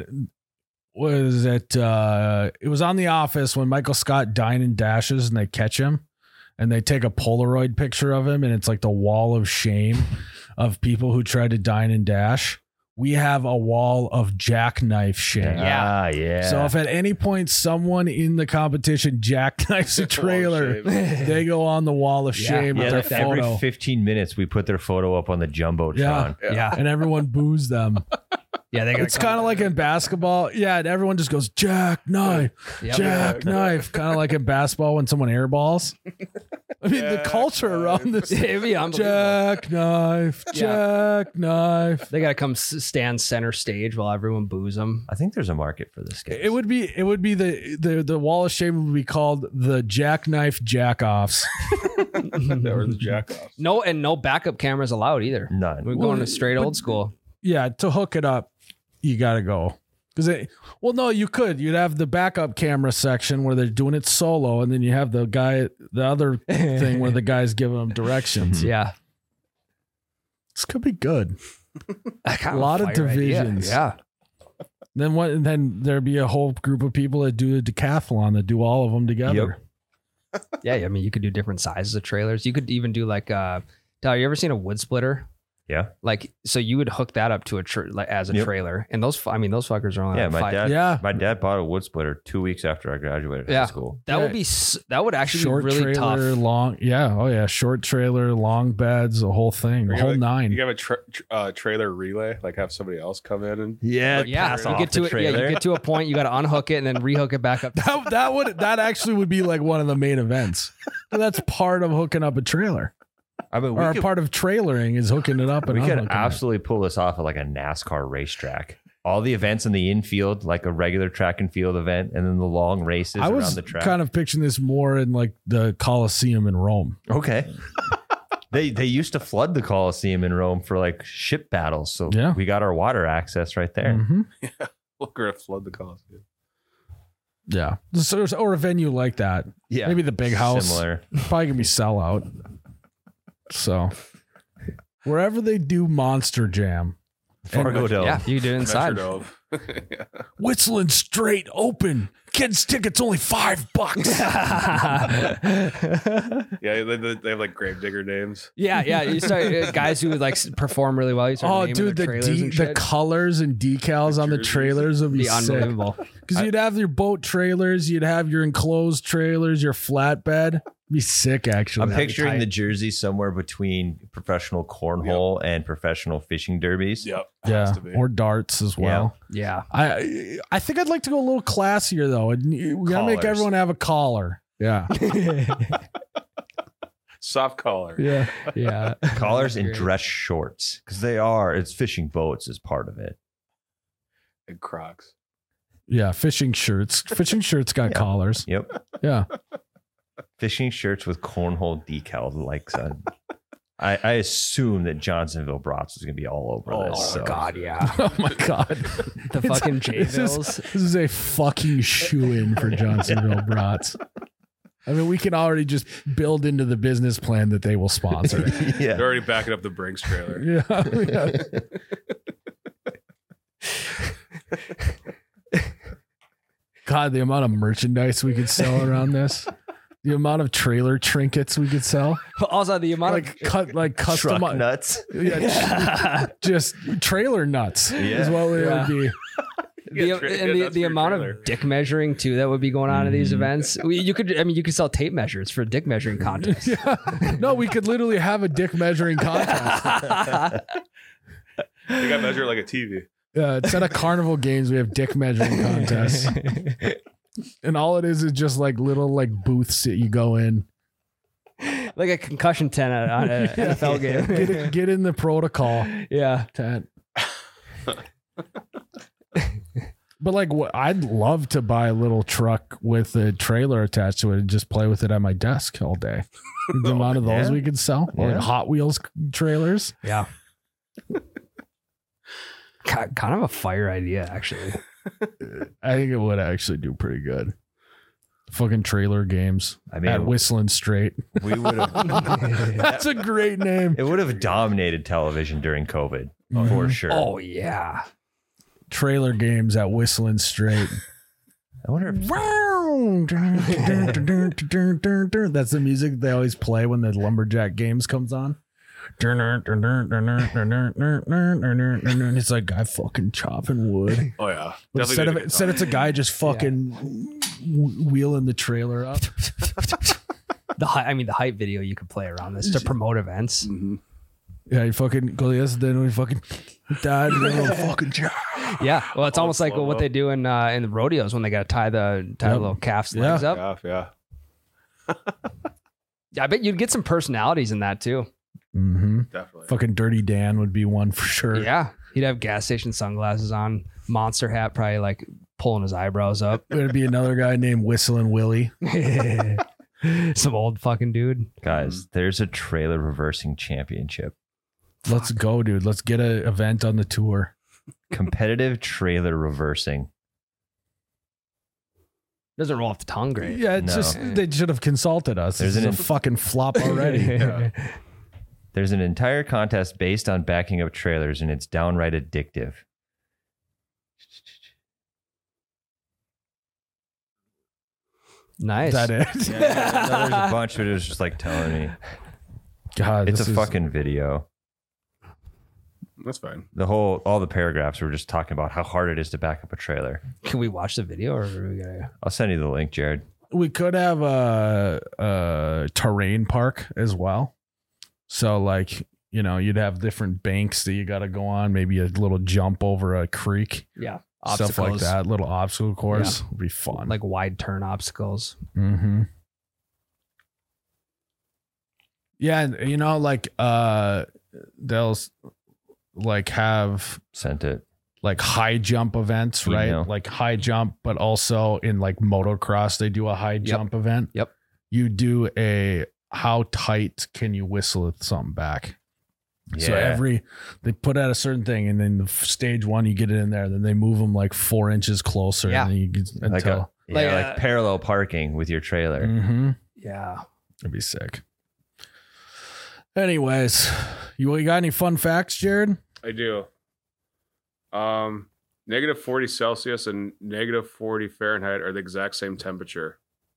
what is it? Uh, it was on The Office when Michael Scott dine and dashes, and they catch him, and they take a Polaroid picture of him, and it's like the wall of shame of people who tried to dine and dash. We have a wall of jackknife shame. Ah, yeah. So if at any point someone in the competition jackknifes a trailer, they go on the wall of Yeah. shame yeah, with like their every photo. fifteen minutes we put their photo up on the jumbotron. Yeah. Yeah. And everyone boos them. Yeah. They gotta It's come- kind of like in basketball. Yeah, and everyone just goes jackknife, Yep. jackknife. Kind of like in basketball when someone airballs. I mean, the culture around this It'd be unbelievable. jackknife, Yeah. jackknife. They got to come s- stand center stage while everyone boos them. I think there's a market for this game. It would be it would be the the the wall of shame would be called the jackknife jackoffs. Or the jack off. No, and no backup cameras allowed either. None. We're Well, going to straight but- old school. Yeah, to hook it up, you got to go. Because it, well, no, you could. You'd have the backup camera section where they're doing it solo, and then you have the guy, the other thing where the guy's giving them directions. Yeah. This could be good. A lot of divisions. Yeah. Then what? And then there'd be a whole group of people that do a decathlon that do all of them together. Yeah. I mean, you could do different sizes of trailers. You could even do like, uh, Tyler, you ever seen a wood splitter? Yeah. Like, so you would hook that up to a tra- like as a Yep. trailer, and those, fu- I mean, those fuckers are only Yeah, like my five. dad. Yeah. My dad bought a wood splitter two weeks after I graduated Yeah. high school. That Yeah. would be s- that would actually Short be really trailer, tough. long. Yeah. Oh yeah. Short trailer, long beds, the whole thing, the You whole have a- nine. You have a tra- tr- uh, trailer relay, like have somebody else come in and Yeah, Yeah, pass you off get the to it. Yeah, trailer. you get to a point. You got to unhook it and then rehook it back up. That, that would that actually would be like one of the main events. That's part of hooking up a trailer, I mean, we or a could, part of trailering is hooking it up and we could unhooking it. absolutely pull this off at like a NASCAR racetrack. All the events in the infield, like a regular track and field event, and then the long races I around was the track. kind of picturing this more in like the Colosseum in Rome. Okay. they they used to flood the Colosseum in Rome for like ship battles, so Yeah. we got our water access right there. Mhm. we're gonna flood the Coliseum. Yeah, so, or a venue like that. Yeah, Maybe the big house. similar. Probably gonna be sellout. So wherever they do Monster Jam, Fargo Dome. Yeah, you do it inside. Metrodome. whistling straight open, Kids tickets only five bucks. Yeah, they, they they have like gravedigger names. Yeah, yeah. You start uh, guys who like s- perform really well. You start Oh, naming dude, their the trailers de- and the shit. colors and decals on the jerseys. trailers would be Be sick. unbelievable. Because you'd have your boat trailers, you'd have your enclosed trailers, your flatbed. Be sick, actually. I'm That'd be picturing tight. the jersey somewhere between professional cornhole and professional fishing derbies. Yep. yeah, Has to be. or darts as well. Yeah. I I think I'd like to go a little classier though. And we gotta make Collars. everyone have a collar. Yeah, Soft collar. yeah. Yeah. Collars and Great. dress shorts because they are. It's fishing boats is part of it. And Crocs. Yeah, fishing shirts. Fishing shirts got Yeah. collars. Yep. Yeah. Fishing shirts with cornhole decals. Like so. I, I assume that Johnsonville Brats is going to be all over Oh, this. Oh, so. God, yeah. Oh my god. The It's- fucking this is, J-Bills. this is a fucking shoe-in for Johnsonville Brats. I mean, we can already just build into the business plan that they will sponsor it. Yeah. They're already backing up the Brinks trailer. Yeah. yeah. God, the amount of merchandise we could sell around this. The amount of trailer trinkets we could sell. Also, the amount Like cut like custom Truck nuts. yeah, just trailer nuts is Yeah. what we Yeah. would be. the, Yeah, tra- and yeah, the, that's the your amount trailer. of dick measuring too that would be going on at these Mhm. events. We, you could, I mean, you could sell tape measures for a dick measuring contest. Yeah. No, we could literally have a dick measuring contest. They got measured like a T V. Yeah, instead of carnival games, we have dick measuring contests. And all it is is just like little like booths that you go in. Like a concussion tent at on an N F L game. Get, it, get in the protocol Yeah. tent. But like, what I'd love to buy a little truck with a trailer attached to it and just play with it at my desk all day. The amount of those Yeah. we could sell, or Yeah. like Hot Wheels trailers. Yeah. Ki- Kind of a fire idea, actually. I think it would actually do pretty good. Fucking trailer games I mean, at Whistling Straight. we would have. That's a great name. It would have dominated television during COVID for sure. Oh, yeah. Trailer games at Whistling Straight. I wonder if That's the music they always play when the lumberjack games comes on. It's like guy fucking chopping wood. Oh yeah. But Definitely instead did of a good instead time. it's a guy just fucking w- wheeling the trailer up. The hy- I mean, the hype video you could play around this to promote events. Mhm. Yeah, you fucking go yes, then we fucking died in a fucking job. Yeah. Well, it's All almost like slow what mo. they do in uh, in the rodeos when they got to tie the tie the Yep. little calf's Yeah. legs up. Yeah, yeah. I bet you'd get some personalities in that too. Mm-hmm. Definitely. Fucking Dirty Dan would be one for sure. Yeah. He'd have gas station sunglasses on, monster hat, probably like pulling his eyebrows up. There'd be another guy named Whistling Willie. Some old fucking dude. guys, there's a trailer reversing championship. Let's go, dude. Let's get an event on the tour. Competitive trailer reversing. Doesn't roll off the tongue great. Yeah, it's No. just they should have consulted us. There's This an is a inf- fucking flop already. Yeah. There's an entire contest based on backing up trailers, and it's downright addictive. Nice. Is that it? No, there's a bunch, but it was just like telling me. God, It's this a is- fucking video. That's fine. The whole, all the paragraphs were just talking about how hard it is to back up a trailer. Can we watch the video or are we gonna? I'll send you the link, Jared. We could have a, a terrain park as well. So, like, you know, you'd have different banks that you got to go on. Maybe a little jump over a creek, Yeah. stuff like Obstacles. that. Little obstacle course would be fun. Like wide turn obstacles. Mm-hmm. Yeah, and, you know, like uh, they'll s- like have Sent it. like high jump events, right? Email. Like high jump, but also in like motocross, they do a high jump event. Yep. You do a how tight can you whistle at something back? Yeah. So every they put out a certain thing, and then the f- stage one you get it in there, then they move them like four inches closer. Yeah. And then you get, until like a, yeah, Like, like uh, parallel parking with your trailer. mm-hmm. Yeah. It'd be sick. Anyways, you, you got any fun facts, Jared? I do. Um, Negative forty Celsius and negative forty Fahrenheit are the exact same temperature.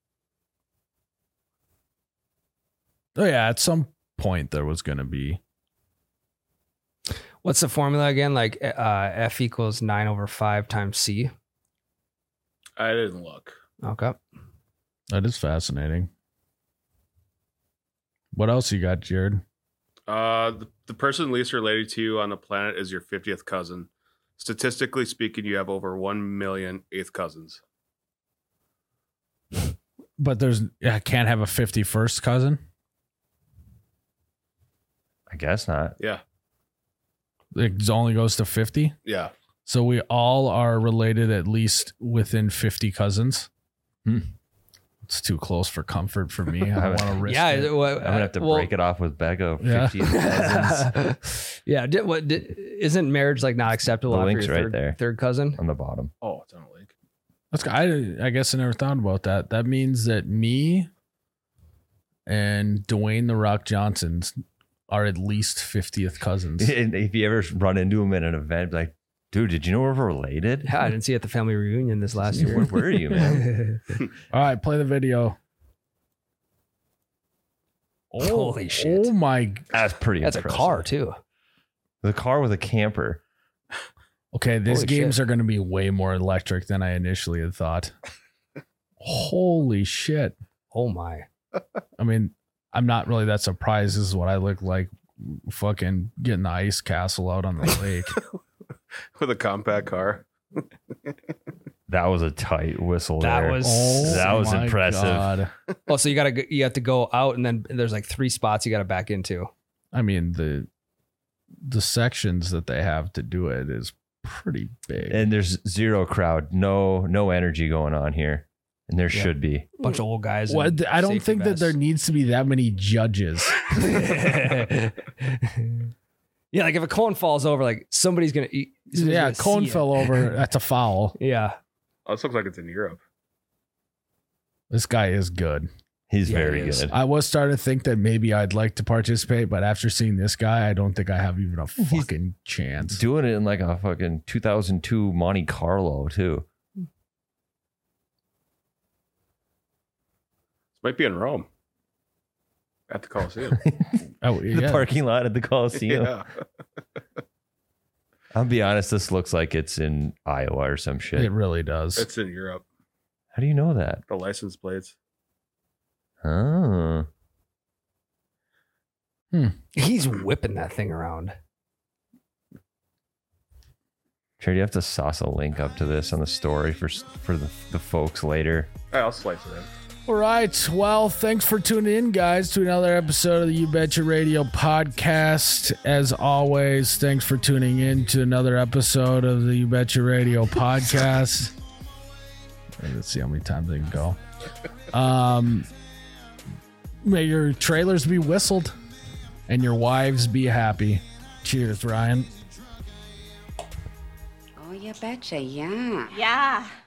Oh yeah, at some point there was going to be. What's the formula again? Like uh, F equals nine over five times C. I didn't look. Okay. That is fascinating. What else you got, Jared? Uh, the, the person least related to you on the planet is your fiftieth cousin. Statistically speaking, you have over one million eighth cousins. But there's I can't have a fifty-first cousin. I guess not. Yeah. It only goes to fifty. Yeah. So we all are related at least within fifty cousins. Hmm. It's too close for comfort for me. I don't want to risk Yeah. it. Well, I'm gonna have to well, break it off with Becca. Yeah. fifty cousins yeah. Did, what, did, isn't marriage like not acceptable The after link's your right third, there. third cousin? on the bottom. Oh, it's on a link. That's I, I guess I never thought about that. That means that me and Dwayne the Rock Johnson are at least fiftieth cousins. And if you ever run into him at an event, be like, dude, did you know we're related? Yeah, I didn't see you at the family reunion this last year. Where were you, man? All right, play the video. Oh, Holy shit. Oh my. That's pretty That's impressive. a car too. The car with a camper. Okay, these Holy games shit. are going to be way more electric than I initially had thought. Holy shit. Oh my. I mean, I'm not really that surprised. This is what I look like fucking getting the ice castle out on the lake. With a compact car. That was a tight whistle That there. was- Oh, That was my impressive. God. Oh, so you gotta go- you have to go out and then there's like three spots you gotta back into. I mean, the the sections that they have to do it is pretty big. And there's zero crowd. No, no energy going on here. And there Yeah. should be. Bunch of old guys. in What, I don't safety think that there vests. needs to be that many judges. Yeah, like if a cone falls over, like somebody's gonna eat. somebody's Yeah, gonna cone see it. fell over. That's a foul. Yeah. Oh, this looks like it's in Europe. This guy is good. He's Yeah, very he is. good. I was starting to think that maybe I'd like to participate, but after seeing this guy, I don't think I have even a fucking chance. Doing it in like a fucking two thousand two Monte Carlo too. This might be in Rome. At the Coliseum. Oh, The yeah. parking lot at the Coliseum. Yeah. I'll be honest, this looks like it's in Iowa or some shit. It really does. It's in Europe. How do you know that? The license plates. Oh. He's whipping that thing around. Sure, you have to sauce a link up to this on the story for for the, the folks later. All right, I'll slice it in. All right. Well, thanks for tuning in, guys, to another episode of the You Betcha Radio podcast. As always, thanks for tuning in to another episode of the You Betcha Radio podcast. Let's see how many times I can go. Um, may your trailers be whistled and your wives be happy. Cheers, Ryan. Oh, you betcha, yeah. Yeah.